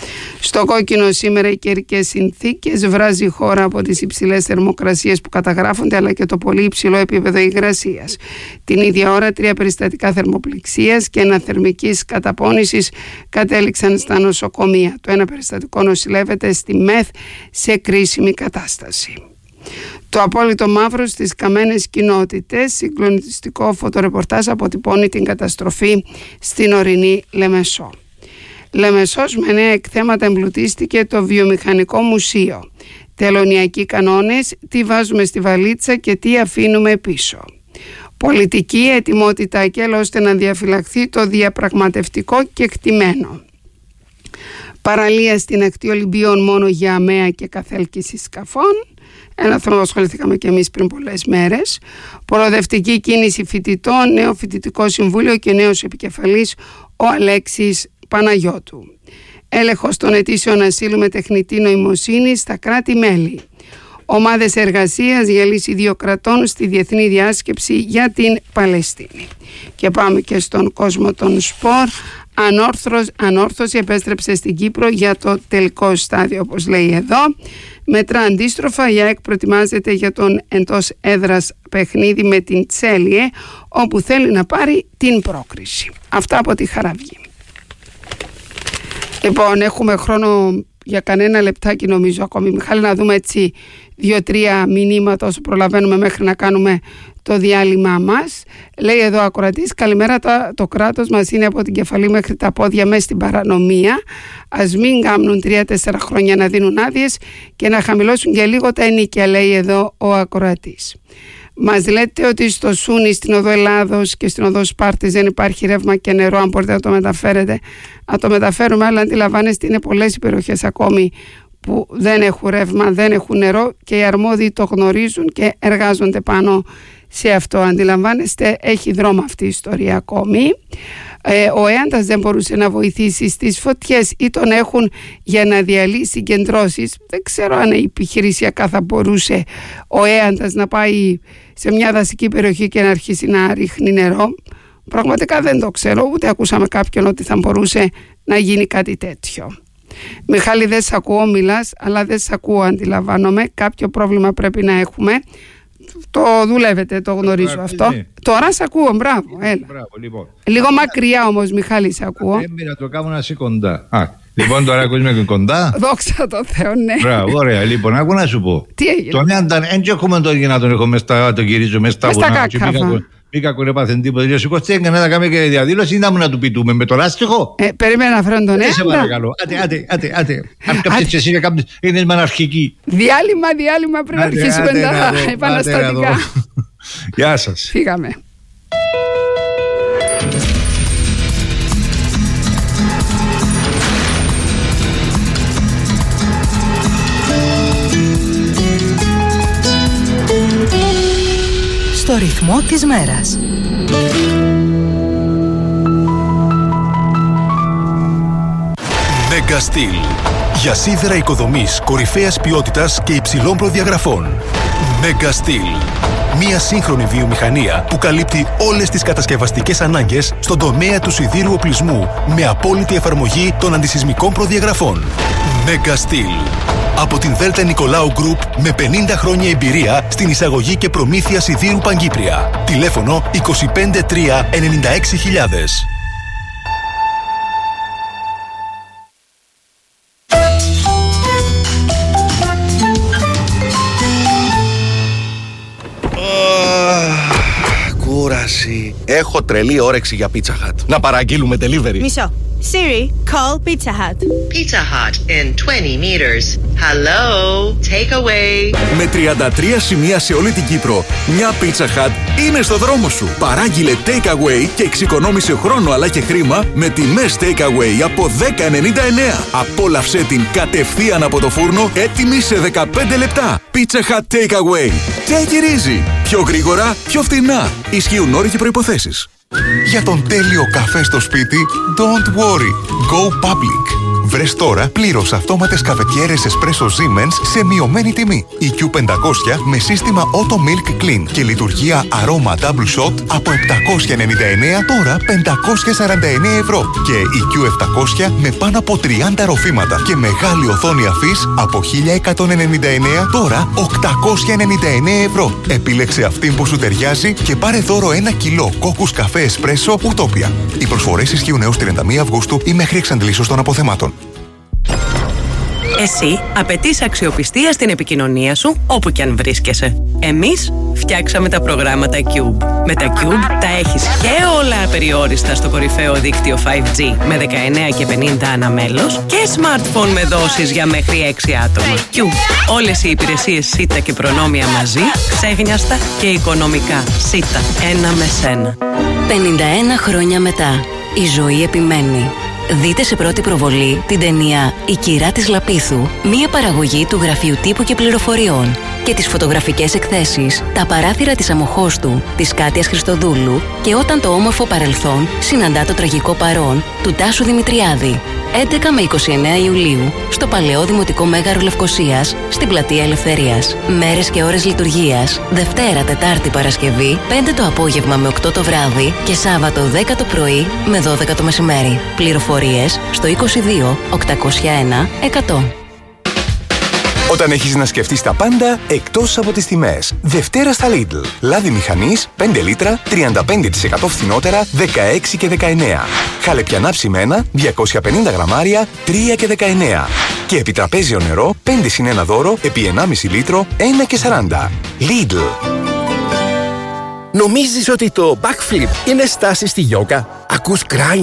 Στο κόκκινο σήμερα οι καιρικές συνθήκες, βράζει η χώρα από τις υψηλές θερμοκρασίες που καταγράφονται αλλά και το πολύ υψηλό επίπεδο υγρασίας. Την ίδια ώρα τρία περιστατικά θερμοπληξίας και ένα θερμικής καταπώνησης κατέληξαν στα νοσοκομεία. Το ένα περιστατικό νοσηλεύεται στη ΜΕΘ σε κρίσιμη κατάσταση. Το απόλυτο μαύρο στις καμένες κοινότητες, συγκλονιστικό φωτορεπορτάζ αποτυπώνει την καταστροφή στην ορεινή Λεμεσό. Λεμεσός με νέα εκθέματα εμπλουτίστηκε το βιομηχανικό μουσείο. Τελωνιακοί κανόνες, τι βάζουμε στη βαλίτσα και τι αφήνουμε πίσω. Πολιτική ετοιμότητα και ώστε να διαφυλαχθεί το διαπραγματευτικό κεκτημένο. Παραλία στην ακτή Ολυμπίων μόνο για αμαία και καθέλκυση σκαφών. Ένα θέμα που ασχοληθήκαμε και εμείς πριν πολλές μέρες. Προοδευτική κίνηση φοιτητών, νέο φοιτητικό συμβούλιο και νέος επικεφαλής ο Αλέξης Παναγιώτου. Έλεγχος των αιτήσεων ασύλου με τεχνητή νοημοσύνη στα κράτη-μέλη. Ομάδες εργασίας για λύση δύο κρατών στη Διεθνή Διάσκεψη για την Παλαιστίνη. Και πάμε και στον κόσμο των σπορ. Ανόρθωση, ανόρθωση επέστρεψε στην Κύπρο για το τελικό στάδιο, όπως λέει εδώ. Μετρά αντίστροφα, η ΑΕΚ προετοιμάζεται για τον εντός έδρας παιχνίδι με την Τσέλιε, όπου θέλει να πάρει την πρόκριση. Αυτά από τη Χαραυγή. Λοιπόν, έχουμε χρόνο για κανένα λεπτάκι νομίζω ακόμη, Μιχάλη, να δούμε έτσι δύο-τρία μηνύματα όσο προλαβαίνουμε μέχρι να κάνουμε το διάλειμμα μας. Λέει εδώ ο ακροατής, καλημέρα, το, το κράτος μας είναι από την κεφαλή μέχρι τα πόδια μέσα στην παρανομία. Ας μην κάνουν τρία-τέσσερα χρόνια να δίνουν άδειες και να χαμηλώσουν και λίγο τα ενίκια, λέει εδώ ο ακροατής. Μας λέτε ότι στο Σούνι, στην οδό Ελλάδος και στην οδό Σπάρτης δεν υπάρχει ρεύμα και νερό. Αν μπορείτε να το μεταφέρετε, να το μεταφέρουμε. Αλλά αντιλαμβάνεστε, είναι πολλές οι περιοχές ακόμη που δεν έχουν ρεύμα, δεν έχουν νερό και οι αρμόδιοι το γνωρίζουν και εργάζονται πάνω σε αυτό. Αντιλαμβάνεστε, έχει δρόμο αυτή η ιστορία ακόμη. Ε, ο ΕΑΝΤΑΣ δεν μπορούσε να βοηθήσει στις φωτιές ή τον έχουν για να διαλύσει συγκεντρώσεις. Δεν ξέρω αν επιχειρησιακά θα μπορούσε ο ΕΑΝΤΑΣ να πάει σε μια δασική περιοχή και να αρχίσει να ρίχνει νερό. Πραγματικά δεν το ξέρω, ούτε ακούσαμε κάποιον ότι θα μπορούσε να γίνει κάτι τέτοιο. Μιχάλη, δεν σ' ακούω, μιλάς, αλλά δεν σ' ακούω, αντιλαμβάνομαι. Κάποιο πρόβλημα πρέπει να έχουμε. Το δουλεύετε, το γνωρίζω ε, αυτό. Ναι. Τώρα σ' ακούω, μπράβο, έλα. Μπράβο, λοιπόν. Λίγο μακριά όμως, Μιχάλη, σ' ακούω. Πρέπει να το κάνω εσύ κοντά. Α, λοιπόν, τώρα ακούς με κοντά. Δόξα τω Θεώ, ναι. Μπράβο, ωραία. Λοιπόν, άκου να σου πω. Τι έγινε. Τον έναν, έτσι έχουμε το να τον έχω μες στα, το γυρίζω μες στα βουνά. Μήκα κουρέπαθεν τίποτα. Και σηκώστε έκανε να κάνουμε και διαδήλωση ή να μου να του πιτούμε με το λάστιχο. Ε, περίμενα να φέρω τον ένα. Σε παρακαλώ. Άτε, άτε, άτε, άτε. Αν κάψεις εσύ είναι μαναρχική. Διάλειμμα, διάλειμμα πριν αρχίσουμε τα επαναστατικά. Γεια σας. Φύγαμε. Στο ρυθμό της μέρας. Megastil. Για σίδερα οικοδομής κορυφαίας ποιότητας και υψηλών προδιαγραφών. Megastil. Μία σύγχρονη βιομηχανία που καλύπτει όλες τις κατασκευαστικές ανάγκες στον τομέα του σιδήρου οπλισμού με απόλυτη εφαρμογή των αντισυσμικών προδιαγραφών. Megastil. Από την Δέλτα Νικολάου Γκρουπ με πενήντα χρόνια εμπειρία στην εισαγωγή και προμήθεια σιδήρου Παγκύπρια. Τηλέφωνο είκοσι πέντε τρία ενενήντα έξι χιλιάδες. Κούραση. Έχω τρελή όρεξη για Pizza Hut. Να παραγγείλουμε delivery. Μισό. Siri, call Pizza Hut. Pizza Hut in twenty meters. Hello, take away. Με τριάντα τρία σημεία σε όλη την Κύπρο, μια Pizza Hut είναι στο δρόμο σου. Παράγγειλε take away και εξοικονόμησε χρόνο αλλά και χρήμα με τιμές take away από δέκα ενενήντα εννέα. Απόλαυσέ την κατευθείαν από το φούρνο, έτοιμη σε δεκαπέντε λεπτά. Pizza Hut take away. Take it easy. Πιο γρήγορα, πιο φτηνά. Ισχύουν όροι και προϋποθέσεις. Για τον τέλειο καφέ στο σπίτι, don't worry. Go Public. Βρες τώρα πλήρως αυτόματες καφετιέρες εσπρέσο Siemens σε μειωμένη τιμή. Η κιου πεντακόσια με σύστημα Auto Milk Clean και λειτουργία αρώμα Double Shot από επτακόσια ενενήντα εννέα τώρα πεντακόσια σαράντα εννέα ευρώ. Και η κιου επτακόσια με πάνω από τριάντα ροφήματα και μεγάλη οθόνη αφής από χίλια εκατόν ενενήντα εννέα τώρα οκτακόσια ενενήντα εννέα ευρώ. Επίλεξε αυτήν που σου ταιριάζει και πάρε δώρο ένα κιλό κόκκους καφέ εσπρέσο Utopia. Οι προσφορές ισχύουν έως τριάντα μία Αυγούστου ή μέχρι εξαντλήσεως των αποθεμάτων. Εσύ απαιτείς αξιοπιστία στην επικοινωνία σου όπου και αν βρίσκεσαι. Εμείς φτιάξαμε τα προγράμματα Cube. Με τα Cube τα έχεις και όλα απεριόριστα στο κορυφαίο δίκτυο φάιβ τζι με δεκαεννέα και πενήντα ανά μέλος και smartphone με δόσεις για μέχρι έξι άτομα. Cube. Όλες οι υπηρεσίες ΣΥΤΑ και προνόμια μαζί, ξέγνιαστα και οικονομικά. ΣΥΤΑ. Ένα με σένα. πενήντα ένα χρόνια μετά. Η ζωή επιμένει. Δείτε σε πρώτη προβολή την ταινία «Η κυρά της Λαπίθου», μία παραγωγή του Γραφείου Τύπου και Πληροφοριών, και τις φωτογραφικές εκθέσεις «Τα παράθυρα της Αμοχώστου» της Κάτιας Χριστοδούλου και «Όταν το όμορφο παρελθόν συναντά το τραγικό παρόν» του Τάσου Δημητριάδη. έντεκα με είκοσι εννέα Ιουλίου στο Παλαιό Δημοτικό Μέγαρο Λευκωσίας στην Πλατεία Ελευθερίας. Μέρες και ώρες λειτουργίας: Δευτέρα, Τετάρτη, Παρασκευή πέντε το απόγευμα με οκτώ το βράδυ και Σάββατο δέκα το πρωί με δώδεκα το μεσημέρι. Πληροφορίες στο είκοσι δύο οκτακόσια ένα εκατό. Όταν έχεις να σκεφτείς τα πάντα εκτός από τις τιμές. Δευτέρα στα Lidl. Λάδι μηχανής πέντε λίτρα τριάντα πέντε τοις εκατό φθηνότερα δεκαέξι και δεκαεννέα. Χαλεπιανά ψημένα διακόσια πενήντα γραμμάρια τρία και δεκαεννέα. Και επιτραπέζιο νερό πέντε συν ένα δώρο επί ενάμιση λίτρο ένα και σαράντα. Lidl. Νομίζεις ότι το backflip είναι στάση στη γιόγκα? Ακούς grind